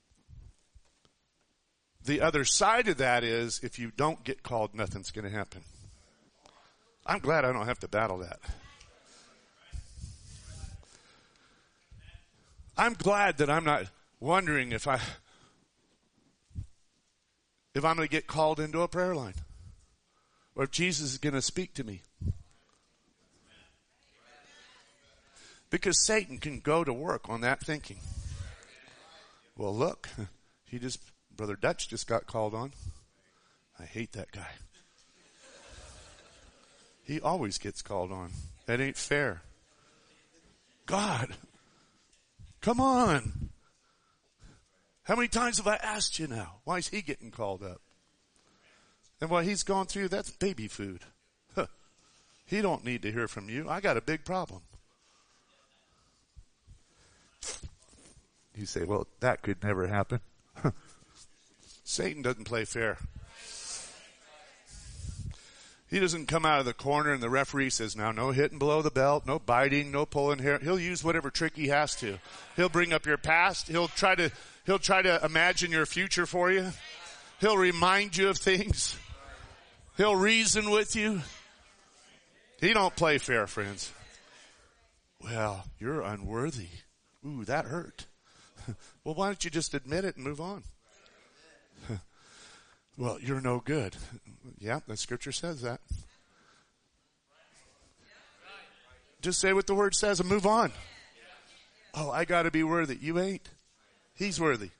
A: the other side of that is if you don't get called, nothing's going to happen. I'm glad I don't have to battle that. I'm glad that I'm not wondering if I, if I'm going to get called into a prayer line or if Jesus is going to speak to me. Because Satan can go to work on that thinking. Well, look, he just, Brother Dutch just got called on. I hate that guy. He always gets called on. That ain't fair. God, come on. How many times have I asked you now? Why is he getting called up? And what he's gone through, that's baby food. Huh. He don't need to hear from you. I got a big problem. You say, well, that could never happen. Satan doesn't play fair. He doesn't come out of the corner and the referee says, now no hitting below the belt, no biting, no pulling hair. He'll use whatever trick he has to. He'll bring up your past. He'll try to, he'll try to imagine your future for you. He'll remind you of things. He'll reason with you. He don't play fair, friends. Well, you're unworthy. Ooh, that hurt. Well, why don't you just admit it and move on? Well, you're no good. Yeah, the scripture says that. Just say what the word says and move on. Oh, I got to be worthy. You ain't. He's worthy.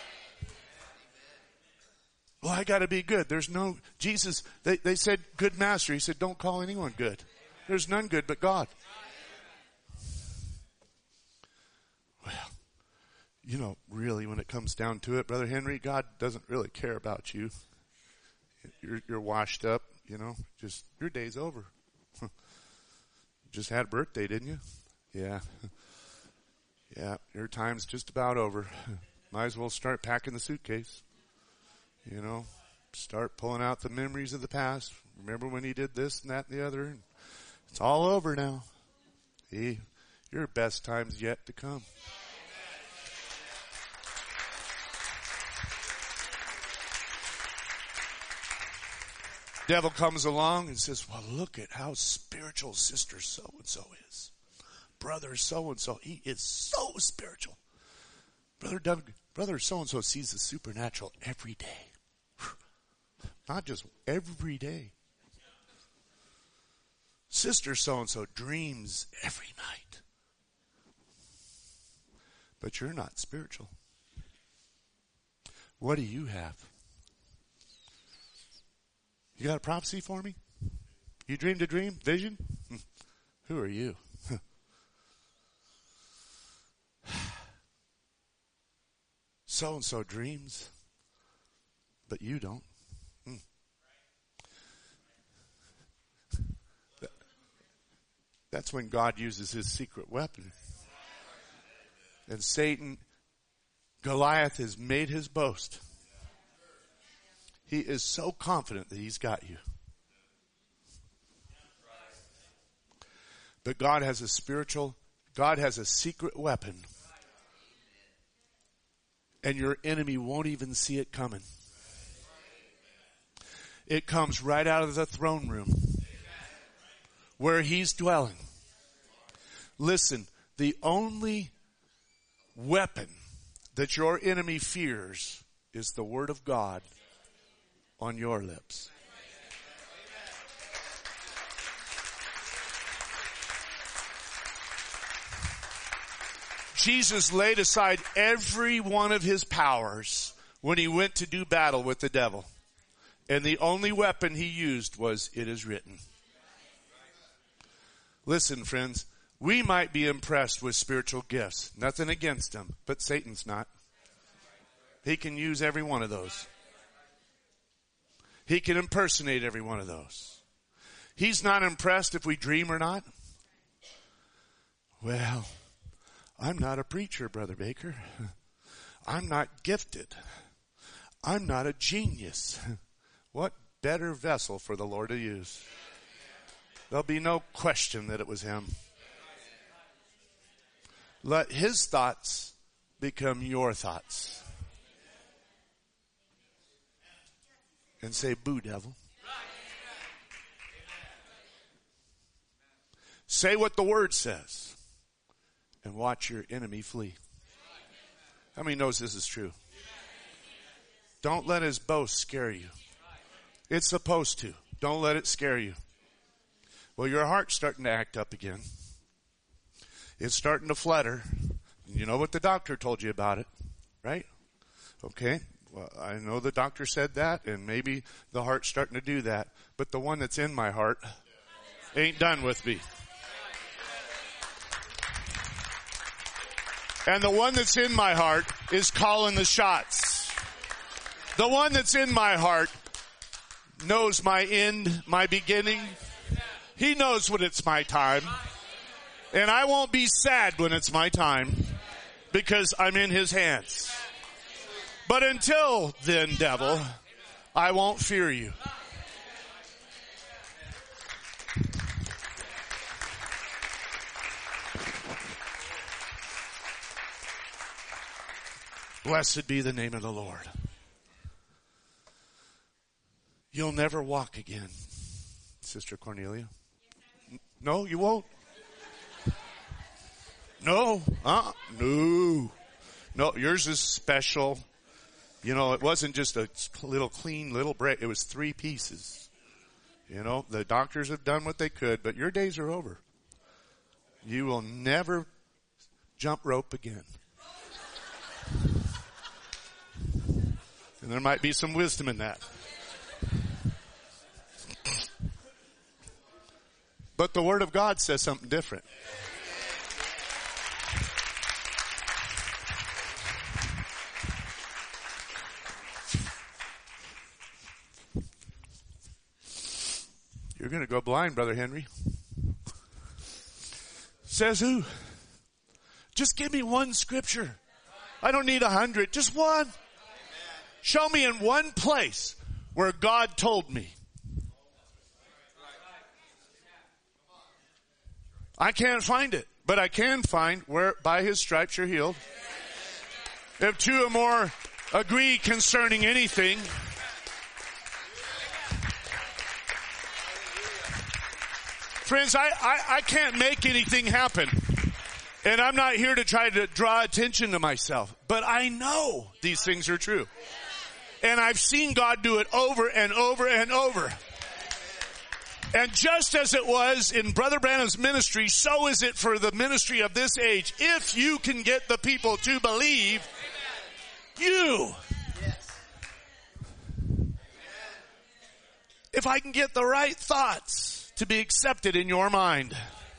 A: Well, I got to be good. There's no, Jesus, they, they said good master. He said, don't call anyone good. There's none good but God. Well, you know, really, when it comes down to it, Brother Henry, God doesn't really care about you. You're, you're washed up, you know, just, your day's over. Just had a birthday, didn't you? Yeah. Yeah, your time's just about over. Might as well start packing the suitcase. You know, start pulling out the memories of the past. Remember when he did this and that and the other? It's all over now. He, your best time's yet to come. Devil comes along and says, well, look at how spiritual sister so-and-so is. Brother so-and-so, he is so spiritual. Brother Doug, brother so-and-so sees the supernatural every day. Not just every day. Sister so-and-so dreams every night. But you're not spiritual. What do you have? You got a prophecy for me? You dreamed a dream? Vision? Who are you? So-and-so dreams, but you don't. Hmm. That's when God uses his secret weapon. And Satan, Goliath has made his boast. He is so confident that he's got you. But God has a spiritual, God has a secret weapon. And your enemy won't even see it coming. It comes right out of the throne room where he's dwelling. Listen, the only weapon that your enemy fears is the word of God on your lips. Jesus laid aside every one of his powers when he went to do battle with the devil. And the only weapon he used was, it is written. Listen, friends, we might be impressed with spiritual gifts. Nothing against them, but Satan's not. He can use every one of those. He can impersonate every one of those. He's not impressed if we dream or not. Well, I'm not a preacher, Brother Baker. I'm not gifted. I'm not a genius. What better vessel for the Lord to use? There'll be no question that it was him. Let his thoughts become your thoughts. And say, boo, devil. Say what the word says. And watch your enemy flee. How many knows this is true? Don't let his boast scare you. It's supposed to. Don't let it scare you. Well, your heart's starting to act up again. It's starting to flutter. You know what the doctor told you about it, right? Okay. Well, I know the doctor said that, and maybe the heart's starting to do that. But the one that's in my heart ain't done with me. And the one that's in my heart is calling the shots. The one that's in my heart knows my end, my beginning. He knows when it's my time. And I won't be sad when it's my time because I'm in his hands. But until then, devil, I won't fear you. Blessed be the name of the Lord. You'll never walk again, Sister Cornelia. No, you won't. No, uh, no, no. Yours is special. You know, it wasn't just a little clean little break. It was three pieces. You know, the doctors have done what they could, but your days are over. You will never jump rope again. And there might be some wisdom in that. But the Word of God says something different. You're going to go blind, Brother Henry. Says who? Just give me one scripture. I don't need a hundred, just one. Show me in one place where God told me. I can't find it, but I can find where by his stripes you're healed. If two or more agree concerning anything. Friends, I, I, I can't make anything happen. And I'm not here to try to draw attention to myself. But I know these things are true. And I've seen God do it over and over and over. And just as it was in Brother Branham's ministry, so is it for the ministry of this age. If you can get the people to believe you. If I can get the right thoughts to be accepted in your mind.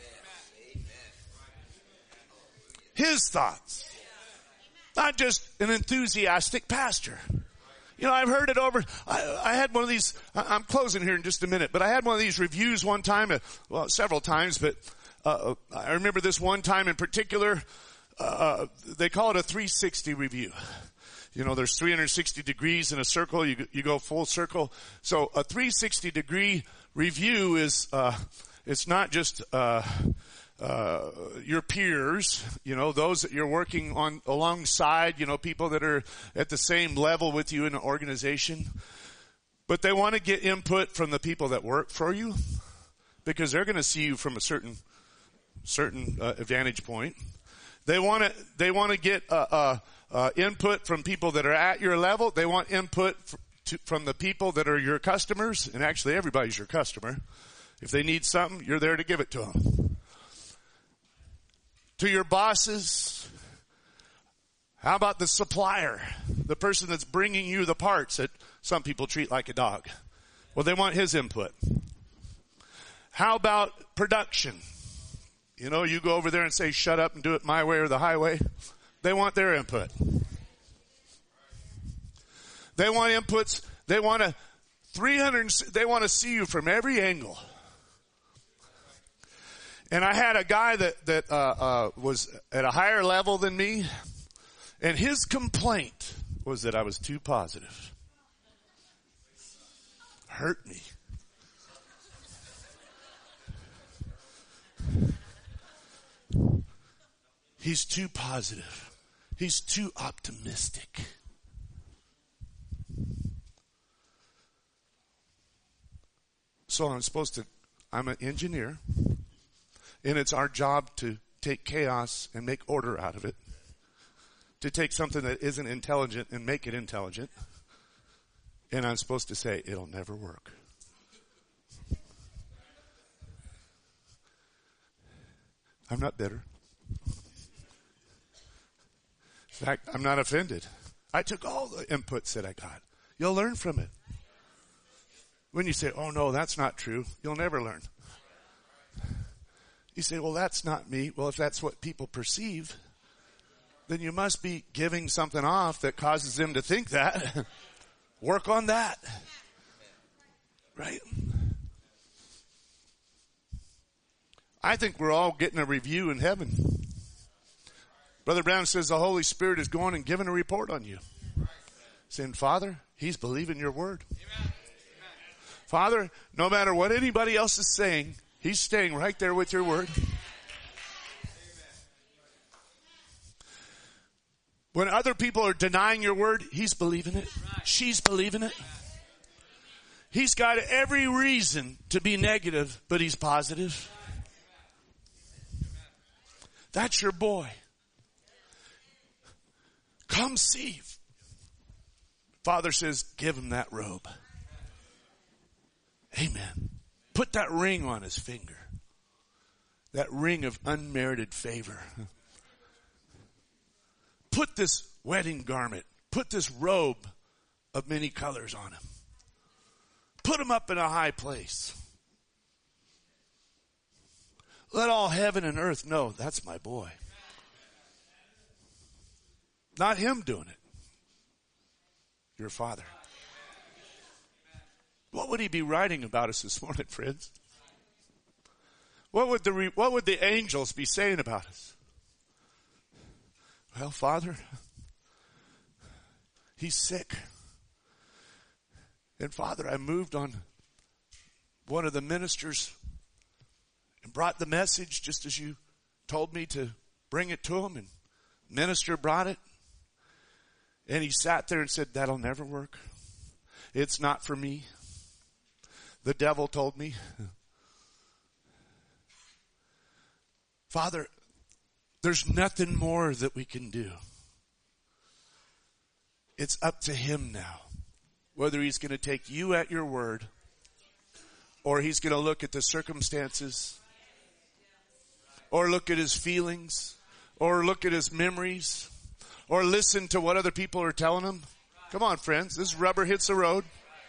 A: His thoughts. Not just an enthusiastic pastor. You know, I've heard it over, I, I had one of these, I'm closing here in just a minute, but I had one of these reviews one time, well, several times, but uh, I remember this one time in particular, uh, they call it a three sixty review. You know, there's three hundred sixty degrees in a circle, you, you go full circle. So a three sixty degree review is, uh, it's not just, uh, Uh, your peers, you know, those that you're working on alongside, you know, people that are at the same level with you in an organization. But they want to get input from the people that work for you because they're going to see you from a certain, certain, uh, vantage point. They want to, they want to get, uh, uh, uh, input from people that are at your level. They want input f- to, from the people that are your customers. And actually everybody's your customer. If they need something, you're there to give it to them. To your bosses. How about the supplier? The person that's bringing you the parts that some people treat like a dog. Well, they want his input. How about production? You know, you go over there and say, shut up and do it my way or the highway. They want their input. They want inputs. They want to three hundred, they want to see you from every angle. And I had a guy that, that, uh, uh, was at a higher level than me, and his complaint was that I was too positive. Hurt me. He's too positive. He's too optimistic. So I'm supposed to, I'm an engineer. And it's our job to take chaos and make order out of it. To take something that isn't intelligent and make it intelligent. And I'm supposed to say, it'll never work. I'm not bitter. In fact, I'm not offended. I took all the inputs that I got. You'll learn from it. When you say, oh no, that's not true, you'll never learn. You say, well, that's not me. Well, if that's what people perceive, then you must be giving something off that causes them to think that. Work on that. Right? I think we're all getting a review in heaven. Brother Brown says the Holy Spirit is going and giving a report on you. Saying, Father, he's believing your word. Father, no matter what anybody else is saying, he's staying right there with your word. When other people are denying your word, he's believing it. She's believing it. He's got every reason to be negative, but he's positive. That's your boy. Come see. Father says, give him that robe. Amen. Put that ring on his finger. That ring of unmerited favor. Put this wedding garment. Put this robe of many colors on him. Put him up in a high place. Let all heaven and earth know that's my boy. Not him doing it. Your Father. What would he be writing about us this morning, friends? What would the, what would the angels be saying about us? Well, Father, He's sick. And Father, I moved on one of the ministers and brought the message just as you told me to bring it to him, and minister brought it. And he sat there and said, that'll never work. It's not for me. The devil told me. Father, there's nothing more that we can do. It's up to him now, whether he's going to take you at your word or he's going to look at the circumstances or look at his feelings or look at his memories or listen to what other people are telling him. Come on, friends. This rubber hits the road.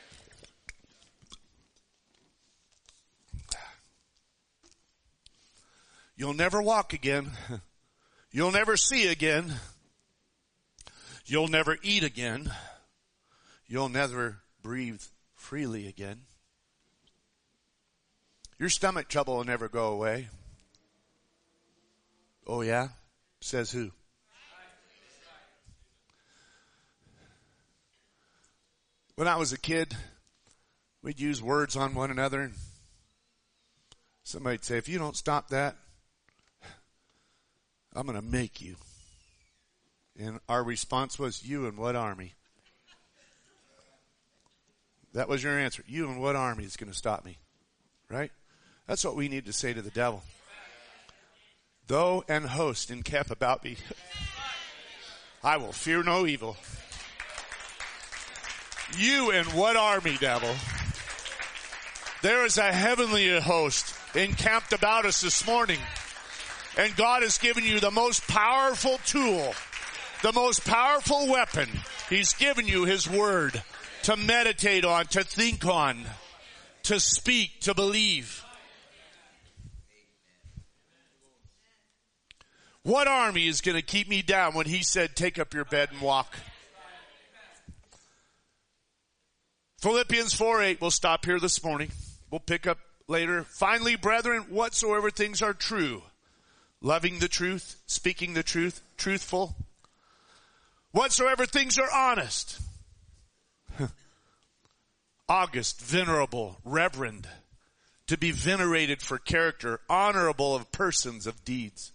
A: You'll never walk again. You'll never see again. You'll never eat again. You'll never breathe freely again. Your stomach trouble will never go away. Oh yeah? Says who? When I was a kid, we'd use words on one another. Somebody'd say, if you don't stop that, I'm going to make you. And our response was, you and what army? That was your answer. You and what army is going to stop me? Right? That's what we need to say to the devil. Though an host encamp about me, I will fear no evil. You and what army, devil? There is a heavenly host encamped about us this morning. And God has given you the most powerful tool, the most powerful weapon. He's given you His Word to meditate on, to think on, to speak, to believe. What army is going to keep me down when He said, take up your bed and walk? Philippians four eight, we'll stop here this morning. We'll pick up later. Finally, brethren, whatsoever things are true, loving the truth, speaking the truth, truthful. Whatsoever things are honest, august, venerable, reverend, to be venerated for character, honorable of persons, of deeds.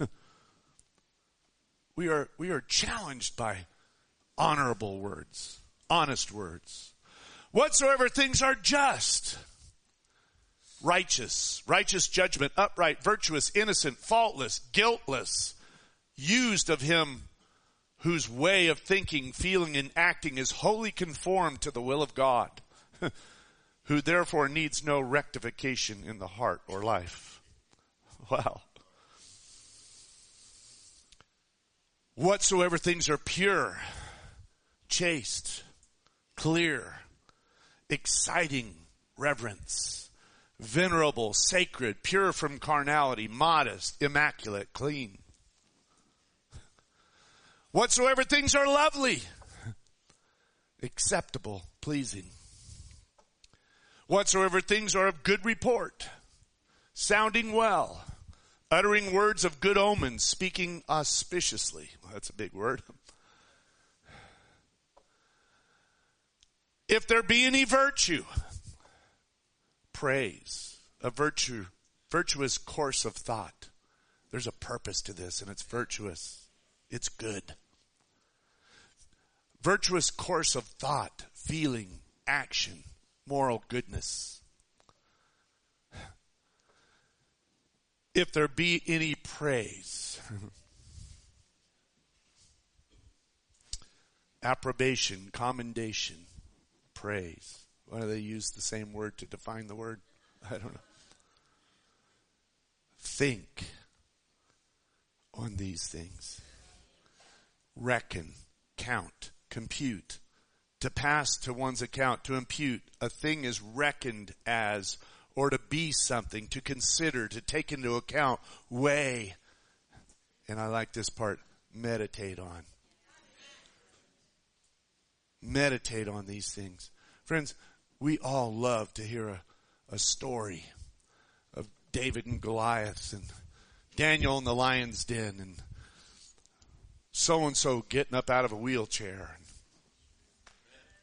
A: We are, we are challenged by honorable words, honest words. Whatsoever things are just, righteous, righteous judgment, upright, virtuous, innocent, faultless, guiltless, used of him whose way of thinking, feeling, and acting is wholly conformed to the will of God, who therefore needs no rectification in the heart or life. Wow. Whatsoever things are pure, chaste, clear, exciting reverence, venerable, sacred, pure from carnality, modest, immaculate, clean. Whatsoever things are lovely, acceptable, pleasing. Whatsoever things are of good report, sounding well, uttering words of good omen, speaking auspiciously. Well, that's a big word. If there be any virtue, praise, a virtue, virtuous course of thought. There's a purpose to this, and it's virtuous. It's good. Virtuous course of thought, feeling, action, moral goodness. If there be any praise, approbation, commendation, praise. Why do they use the same word to define the word? I don't know. Think on these things. Reckon, count, compute. To pass to one's account, to impute. A thing is reckoned as, or to be something, to consider, to take into account, weigh. And I like this part, meditate on. Meditate on these things. Friends, we all love to hear a, a story of David and Goliath and Daniel in the lion's den and so-and-so getting up out of a wheelchair.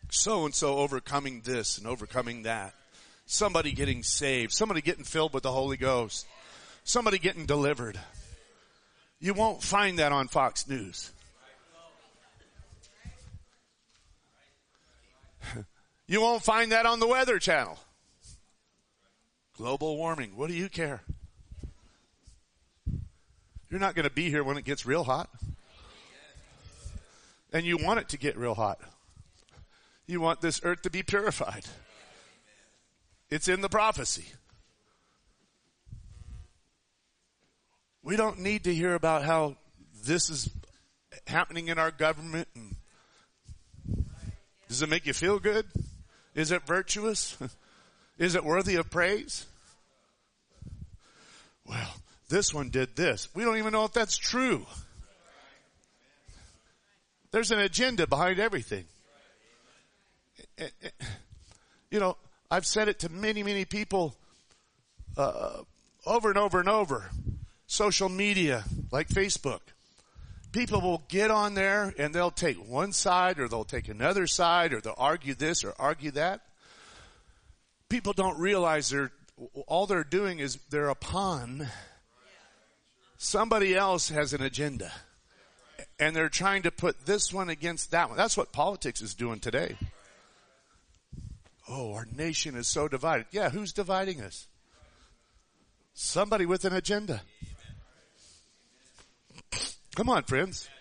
A: so-and-so overcoming this and overcoming that. Somebody getting saved. Somebody getting filled with the Holy Ghost. Somebody getting delivered. You won't find that on Fox News. You won't find that on the Weather Channel. Global warming. What do you care? You're not going to be here when it gets real hot. And you want it to get real hot. You want this earth to be purified. It's in the prophecy. We don't need to hear about how this is happening in our government. And does it make you feel good? Is it virtuous? Is it worthy of praise? Well, this one did this. We don't even know if that's true. There's an agenda behind everything. You know, I've said it to many, many people uh, over and over and over. Social media, like Facebook. People will get on there and they'll take one side or they'll take another side or they'll argue this or argue that. People don't realize they're, all they're doing is they're a pawn. Somebody else has an agenda. And they're trying to put this one against that one. That's what politics is doing today. Oh, our nation is so divided. Yeah, who's dividing us? Somebody with an agenda. Come on, friends.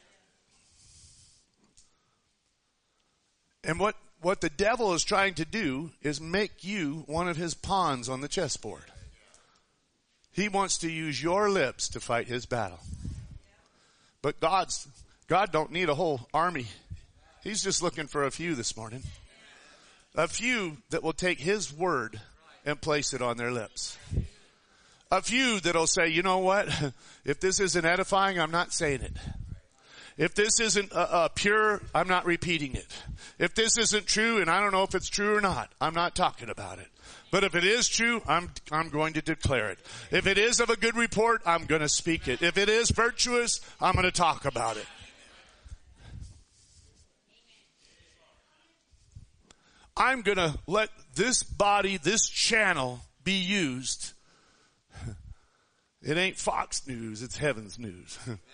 A: And what, what the devil is trying to do is make you one of his pawns on the chessboard. He wants to use your lips to fight his battle. But God's, God don't need a whole army. He's just looking for a few this morning. A few that will take his word and place it on their lips. A few that'll say, you know what? If this isn't edifying, I'm not saying it. If this isn't uh, uh, pure, I'm not repeating it. If this isn't true, and I don't know if it's true or not, I'm not talking about it. But if it is true, I'm, I'm going to declare it. If it is of a good report, I'm going to speak it. If it is virtuous, I'm going to talk about it. I'm going to let this body, this channel be used. It ain't Fox News, it's heaven's news.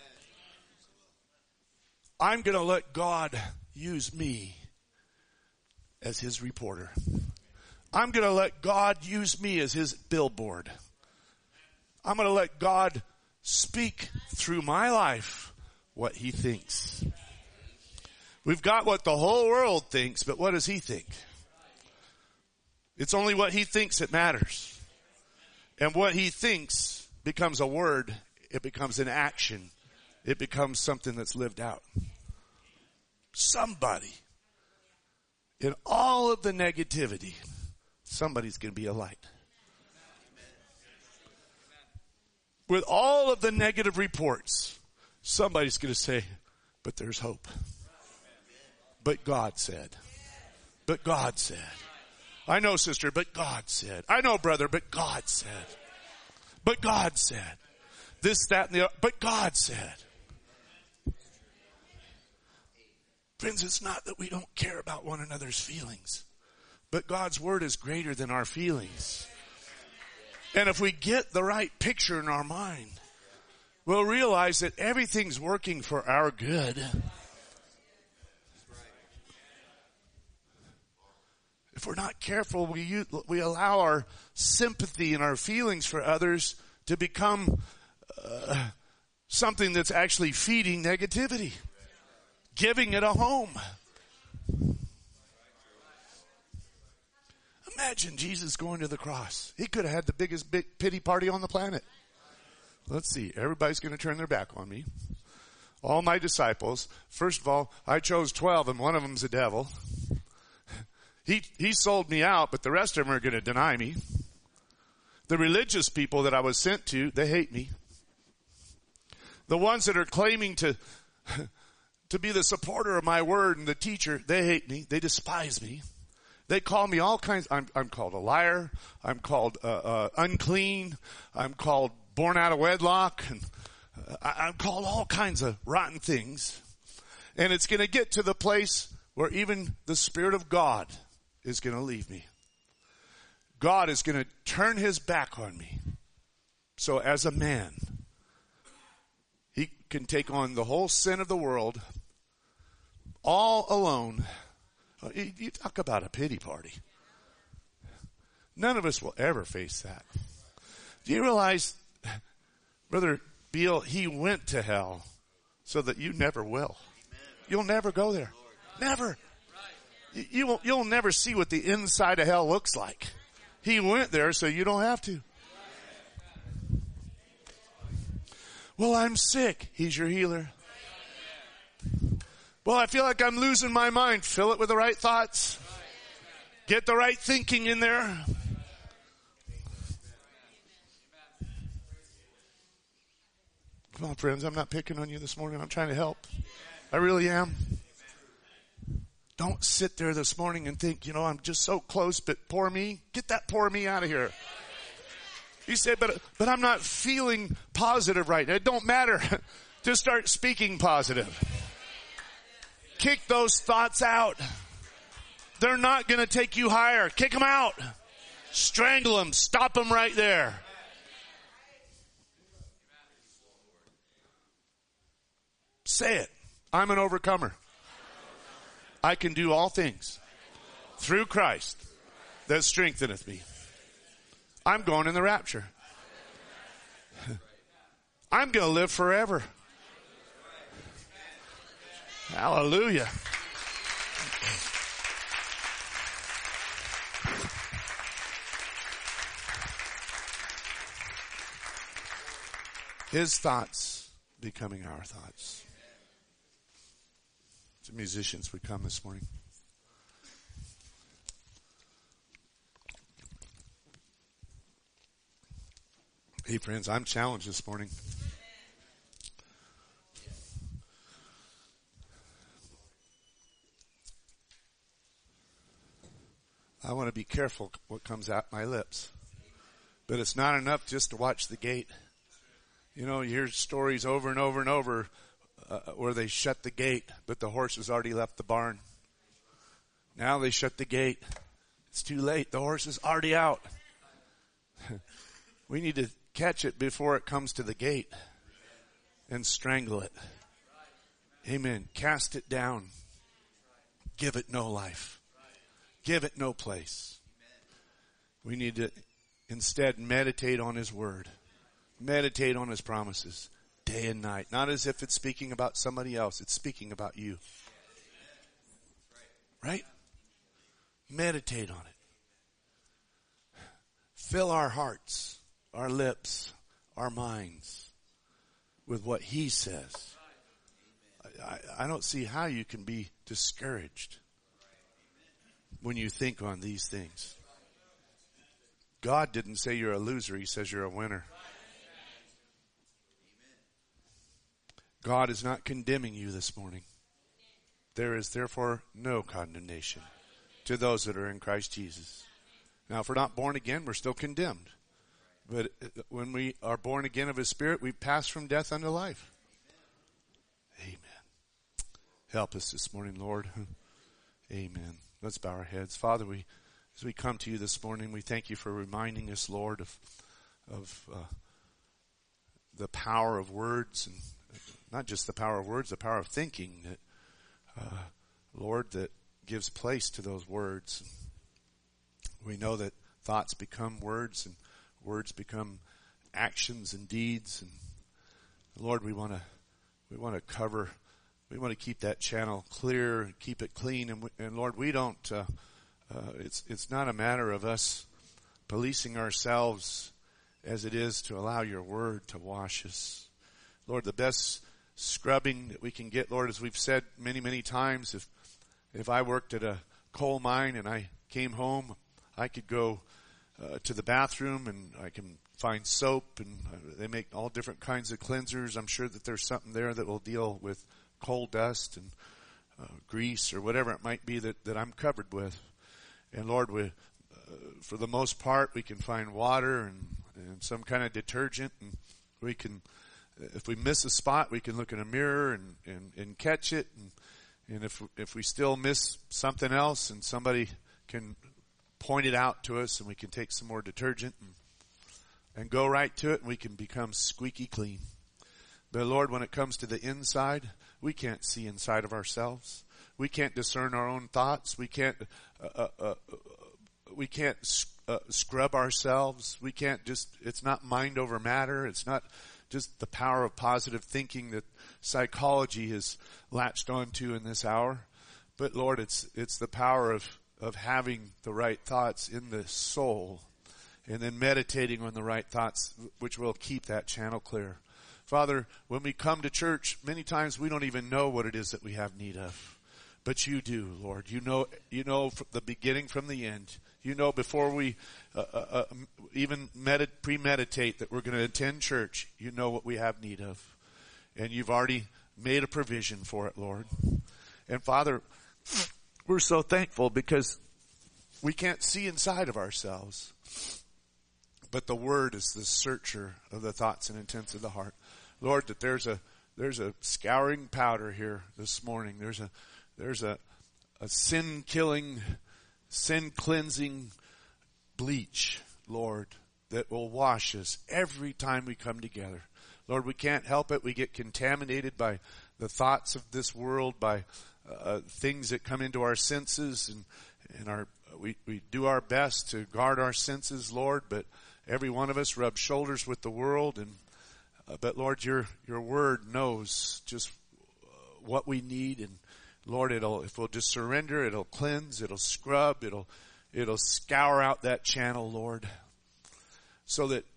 A: I'm going to let God use me as his reporter. I'm going to let God use me as his billboard. I'm going to let God speak through my life what he thinks. We've got what the whole world thinks, but what does he think? It's only what he thinks that matters. And what he thinks becomes a word. It becomes an action. It becomes something that's lived out. Somebody, in all of the negativity, somebody's going to be a light. With all of the negative reports, somebody's going to say, but there's hope. But God said. But God said. I know, sister, but God said. I know, brother, but God said. But God said. This, that, and the other, but God said. Friends, it's not that we don't care about one another's feelings, but God's word is greater than our feelings. And if we get the right picture in our mind, we'll realize that everything's working for our good. If we're not careful, we we allow our sympathy and our feelings for others to become uh, something that's actually feeding negativity, giving it a home. Imagine Jesus going to the cross. He could have had the biggest big pity party on the planet. Let's see. Everybody's going to turn their back on me. All my disciples. First of all, I chose twelve and one of them's a devil. He, he sold me out, but the rest of them are going to deny me. The religious people that I was sent to, they hate me. The ones that are claiming to, to be the supporter of my word and the teacher, they hate me. They despise me. They call me all kinds. I'm, I'm called a liar. I'm called uh, uh, unclean. I'm called born out of wedlock. And uh, I, I'm called all kinds of rotten things. And it's going to get to the place where even the Spirit of God is going to leave me. God is going to turn his back on me. So as a man, he can take on the whole sin of the world all alone. You talk about a pity party. None of us will ever face that. Do you realize, Brother Beal, he went to hell so that you never will. You'll never go there. Never. You will, you'll never see what the inside of hell looks like. He went there so you don't have to. Well, I'm sick. He's your healer. Well, I feel like I'm losing my mind. Fill it with the right thoughts. Get the right thinking in there. Come on, friends. I'm not picking on you this morning. I'm trying to help. I really am. Don't sit there this morning and think, you know, I'm just so close, but poor me. Get that poor me out of here. You say, but, but I'm not feeling positive right now. It don't matter. Just start speaking positive. Kick those thoughts out. They're not going to take you higher. Kick them out. Strangle them. Stop them right there. Say it. I'm an overcomer. I can do all things through Christ that strengtheneth me. I'm going in the rapture. I'm going to live forever. Hallelujah. His thoughts becoming our thoughts. The musicians would come this morning. Hey friends, I'm challenged this morning. I want to be careful what comes out my lips. But it's not enough just to watch the gate. You know, you hear stories over and over and over uh, where they shut the gate, but the horse has already left the barn. Now they shut the gate. It's too late. The horse is already out. We need to catch it before it comes to the gate and strangle it. Amen. Cast it down. Give it no life. Give it no place. We need to instead meditate on his word. Meditate on his promises day and night. Not as if it's speaking about somebody else. It's speaking about you. Right? Meditate on it. Fill our hearts, our lips, our minds with what he says. I, I don't see how you can be discouraged when you think on these things. God didn't say you're a loser. He says you're a winner. God is not condemning you this morning. There is therefore no condemnation to those that are in Christ Jesus. Now, if we're not born again, we're still condemned. But when we are born again of his Spirit, we pass from death unto life. Amen. Help us this morning, Lord. Amen. Let's bow our heads. Father, we, as we come to you this morning, we thank you for reminding us, Lord, of, of uh, the power of words, and not just the power of words, the power of thinking that, uh, Lord, that gives place to those words. We know that thoughts become words, and words become actions and deeds. And Lord, we want to we want to cover, we want to keep that channel clear, keep it clean. And, we, and Lord, we don't. Uh, uh, it's it's not a matter of us policing ourselves as it is to allow your word to wash us. Lord, the best scrubbing that we can get, Lord, as we've said many many times, if if I worked at a coal mine and I came home, I could go uh, to the bathroom and I can find soap, and uh, they make all different kinds of cleansers. I'm sure that there's something there that will deal with coal dust and uh, grease or whatever it might be that, that I'm covered with. And Lord, we, uh, for the most part, we can find water and, and some kind of detergent, and we can, if we miss a spot, we can look in a mirror and, and, and catch it. And, And if if we still miss something else and somebody can point it out to us and we can take some more detergent and, and go right to it and we can become squeaky clean. But Lord, when it comes to the inside, we can't see inside of ourselves. We can't discern our own thoughts. We can't uh, uh, uh, we can't uh, scrub ourselves. We can't just, it's not mind over matter. It's not just the power of positive thinking that psychology has latched onto in this hour. But Lord, it's it's the power of, of having the right thoughts in the soul and then meditating on the right thoughts, which will keep that channel clear. Father, when we come to church, many times we don't even know what it is that we have need of. But you do, Lord. You know, you know from the beginning from the end. You know before we uh, uh, even medit- premeditate that we're going to attend church, you know what we have need of. And you've already made a provision for it, Lord. And Father, we're so thankful because we can't see inside of ourselves. But the Word is the searcher of the thoughts and intents of the heart. Lord, that there's a there's a scouring powder here this morning. There's a there's a, a sin killing, sin cleansing bleach, Lord, that will wash us every time we come together. Lord, we can't help it. We get contaminated by the thoughts of this world, by uh, things that come into our senses, and and our we we do our best to guard our senses, Lord, but every one of us rubs shoulders with the world, and uh, but Lord, your your word knows just uh, what we need, and Lord, it'll if we'll just surrender, it'll cleanse, it'll scrub, it'll it'll scour out that channel, Lord, so that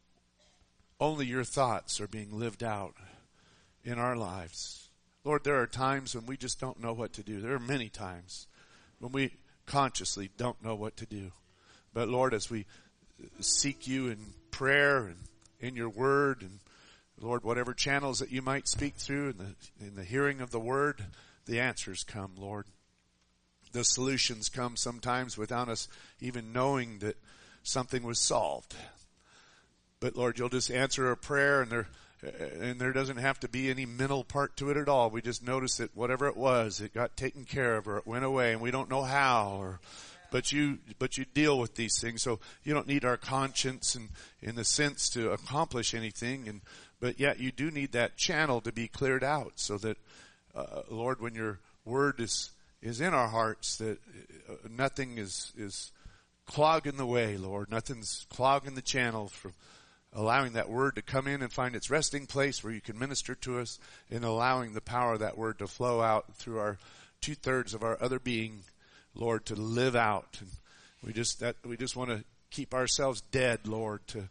A: only your thoughts are being lived out in our lives. Lord, there are times when we just don't know what to do. There are many times when we consciously don't know what to do. But Lord, as we seek you in prayer and in your word, and Lord, whatever channels that you might speak through in the, in the hearing of the word, the answers come, Lord. The solutions come sometimes without us even knowing that something was solved. But Lord, you'll just answer a prayer, and there and there doesn't have to be any mental part to it at all. We just notice that whatever it was, it got taken care of, or it went away, and we don't know how, or But you, but you deal with these things, so you don't need our conscience and in the sense to accomplish anything. And but yet you do need that channel to be cleared out, so that uh, Lord, when your word is is in our hearts, that uh, nothing is is clogging the way, Lord. Nothing's clogging the channel from allowing that word to come in and find its resting place where you can minister to us, and allowing the power of that word to flow out through our two thirds of our other being, Lord, to live out. And we just that we just want to keep ourselves dead, Lord, to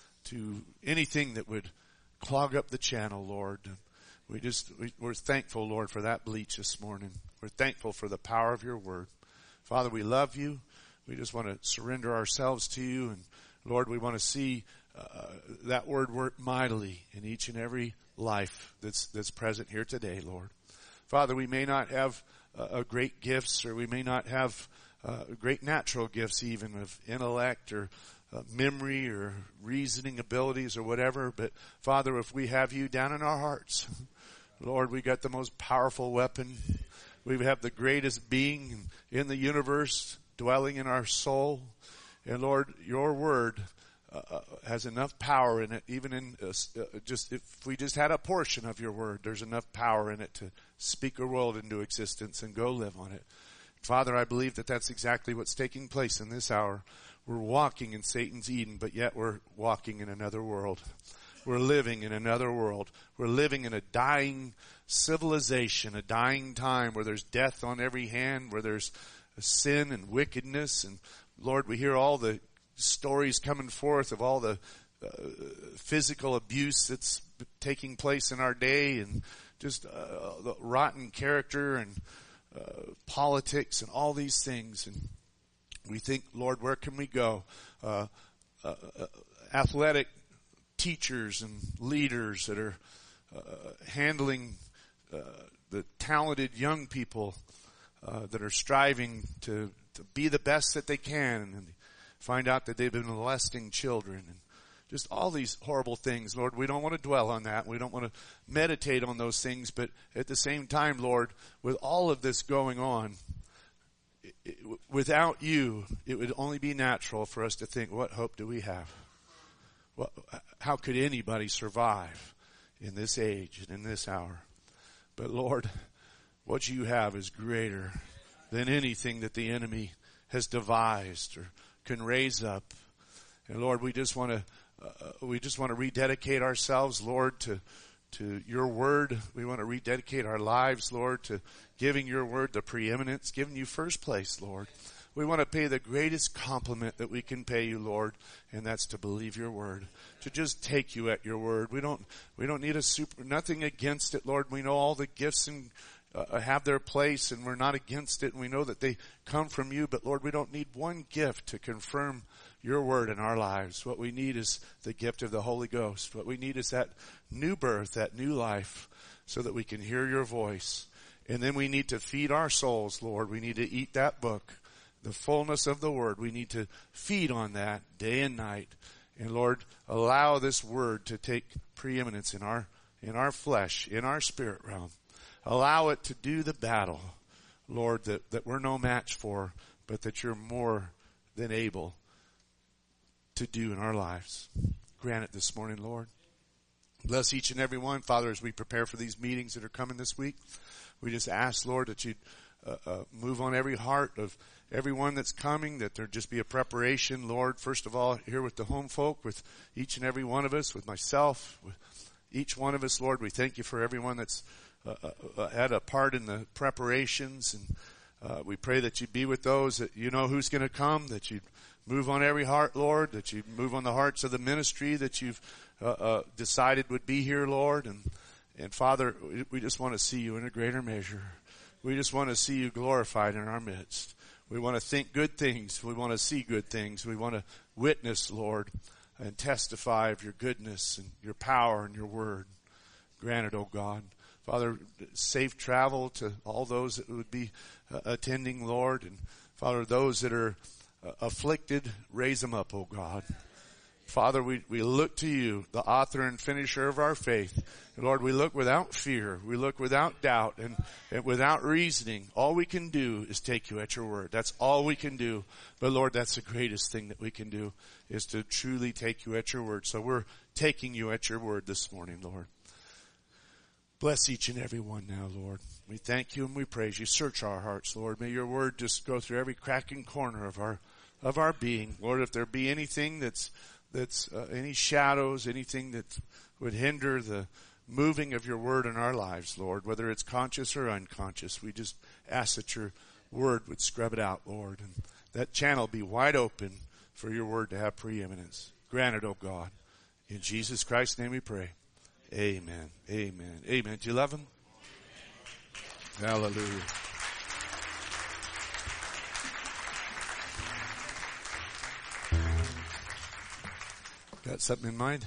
A: to anything that would clog up the channel, Lord. And we just we, we're thankful, Lord, for that bleach this morning. We're thankful for the power of your word. Father, we love you. We just want to surrender ourselves to you, and Lord, we want to see uh, that word work mightily in each and every life that's that's present here today, Lord. Father, we may not have uh, great gifts, or we may not have uh, great natural gifts, even of intellect or uh, memory or reasoning abilities or whatever. But Father, if we have you down in our hearts, Lord, we got the most powerful weapon. We have the greatest being in the universe dwelling in our soul. And Lord, your word uh, has enough power in it, even in uh, just if we just had a portion of your word, there's enough power in it to speak a world into existence and go live on it. Father, I believe that that's exactly what's taking place in this hour. We're walking in Satan's Eden, but yet we're walking in another world. We're living in another world. We're living in a dying civilization, a dying time where there's death on every hand, where there's sin and wickedness. And Lord, we hear all the stories coming forth of all the uh, physical abuse that's taking place in our day, and just uh, the rotten character and uh, politics and all these things. And we think, Lord, where can we go? Uh, uh, uh, athletic teachers and leaders that are uh, handling uh, the talented young people uh, that are striving to, to be the best that they can, and find out that they've been molesting children, and just all these horrible things. Lord, we don't want to dwell on that. We don't want to meditate on those things. But at the same time, Lord, with all of this going on, it, it, without you, it would only be natural for us to think, what hope do we have? What, how could anybody survive in this age and in this hour? But Lord, what you have is greater than anything that the enemy has devised or can raise up. And Lord, we just want to uh, we just want to rededicate ourselves, Lord, to to your word. We want to rededicate our lives, Lord, to giving your word the preeminence, giving you first place, Lord. We want to pay the greatest compliment that we can pay you, Lord, and that's to believe your word, to just take you at your word. We don't, we don't need a super, nothing against it, Lord. We know all the gifts and uh, have their place, and we're not against it, and we know that they come from you. But Lord, we don't need one gift to confirm your word in our lives. What we need is the gift of the Holy Ghost. What we need is that new birth, that new life, so that we can hear your voice. And then we need to feed our souls, Lord. We need to eat that book, the fullness of the word. We need to feed on that day and night. And Lord, allow this word to take preeminence in our, in our flesh, in our spirit realm. Allow it to do the battle, Lord, that, that we're no match for, but that you're more than able to do in our lives. Grant it this morning, Lord. Bless each and every one. Father, as we prepare for these meetings that are coming this week, we just ask, Lord, that you'd uh, uh, move on every heart of everyone that's coming, that there just be a preparation, Lord, first of all, here with the home folk, with each and every one of us, with myself, with each one of us, Lord. We thank you for everyone that's uh, uh, had a part in the preparations, and uh, we pray that you be with those that you know who's going to come, that you move on every heart, Lord, that you move on the hearts of the ministry that you've uh, uh, decided would be here, Lord. And, and Father, we just want to see you in a greater measure. We just want to see you glorified in our midst. We want to think good things. We want to see good things. We want to witness, Lord, and testify of your goodness and your power and your word. Grant it, oh God. Father, safe travel to all those that would be uh, attending, Lord. And Father, those that are uh, afflicted, raise them up, oh God. Father, we, we look to you, the author and finisher of our faith. And Lord, we look without fear. We look without doubt and, and without reasoning. All we can do is take you at your word. That's all we can do. But Lord, that's the greatest thing that we can do, is to truly take you at your word. So we're taking you at your word this morning, Lord. Bless each and every one now, Lord. We thank you and we praise you. Search our hearts, Lord. May your word just go through every crack and corner of our, of our being. Lord, if there be anything that's That's uh, any shadows, anything that would hinder the moving of your word in our lives, Lord, whether it's conscious or unconscious, we just ask that your word would scrub it out, Lord, and that channel be wide open for your word to have preeminence. Grant it, oh God. In Jesus Christ's name we pray. Amen. Amen. Amen. Do you love him? Hallelujah. Got something in mind?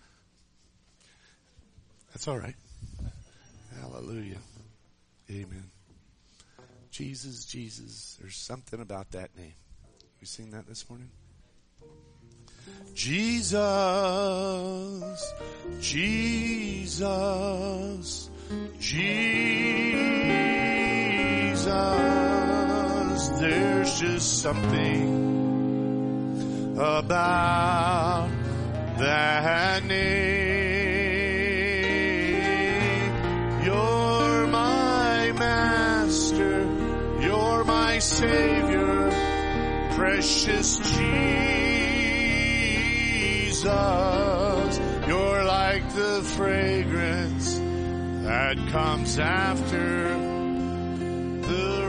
A: That's all right. Hallelujah. Amen. Jesus, Jesus. There's something about that name. We sing that this morning? Jesus, Jesus, Jesus. There's just something about that name. You're my master, you're my savior, precious Jesus. You're like the fragrance that comes after the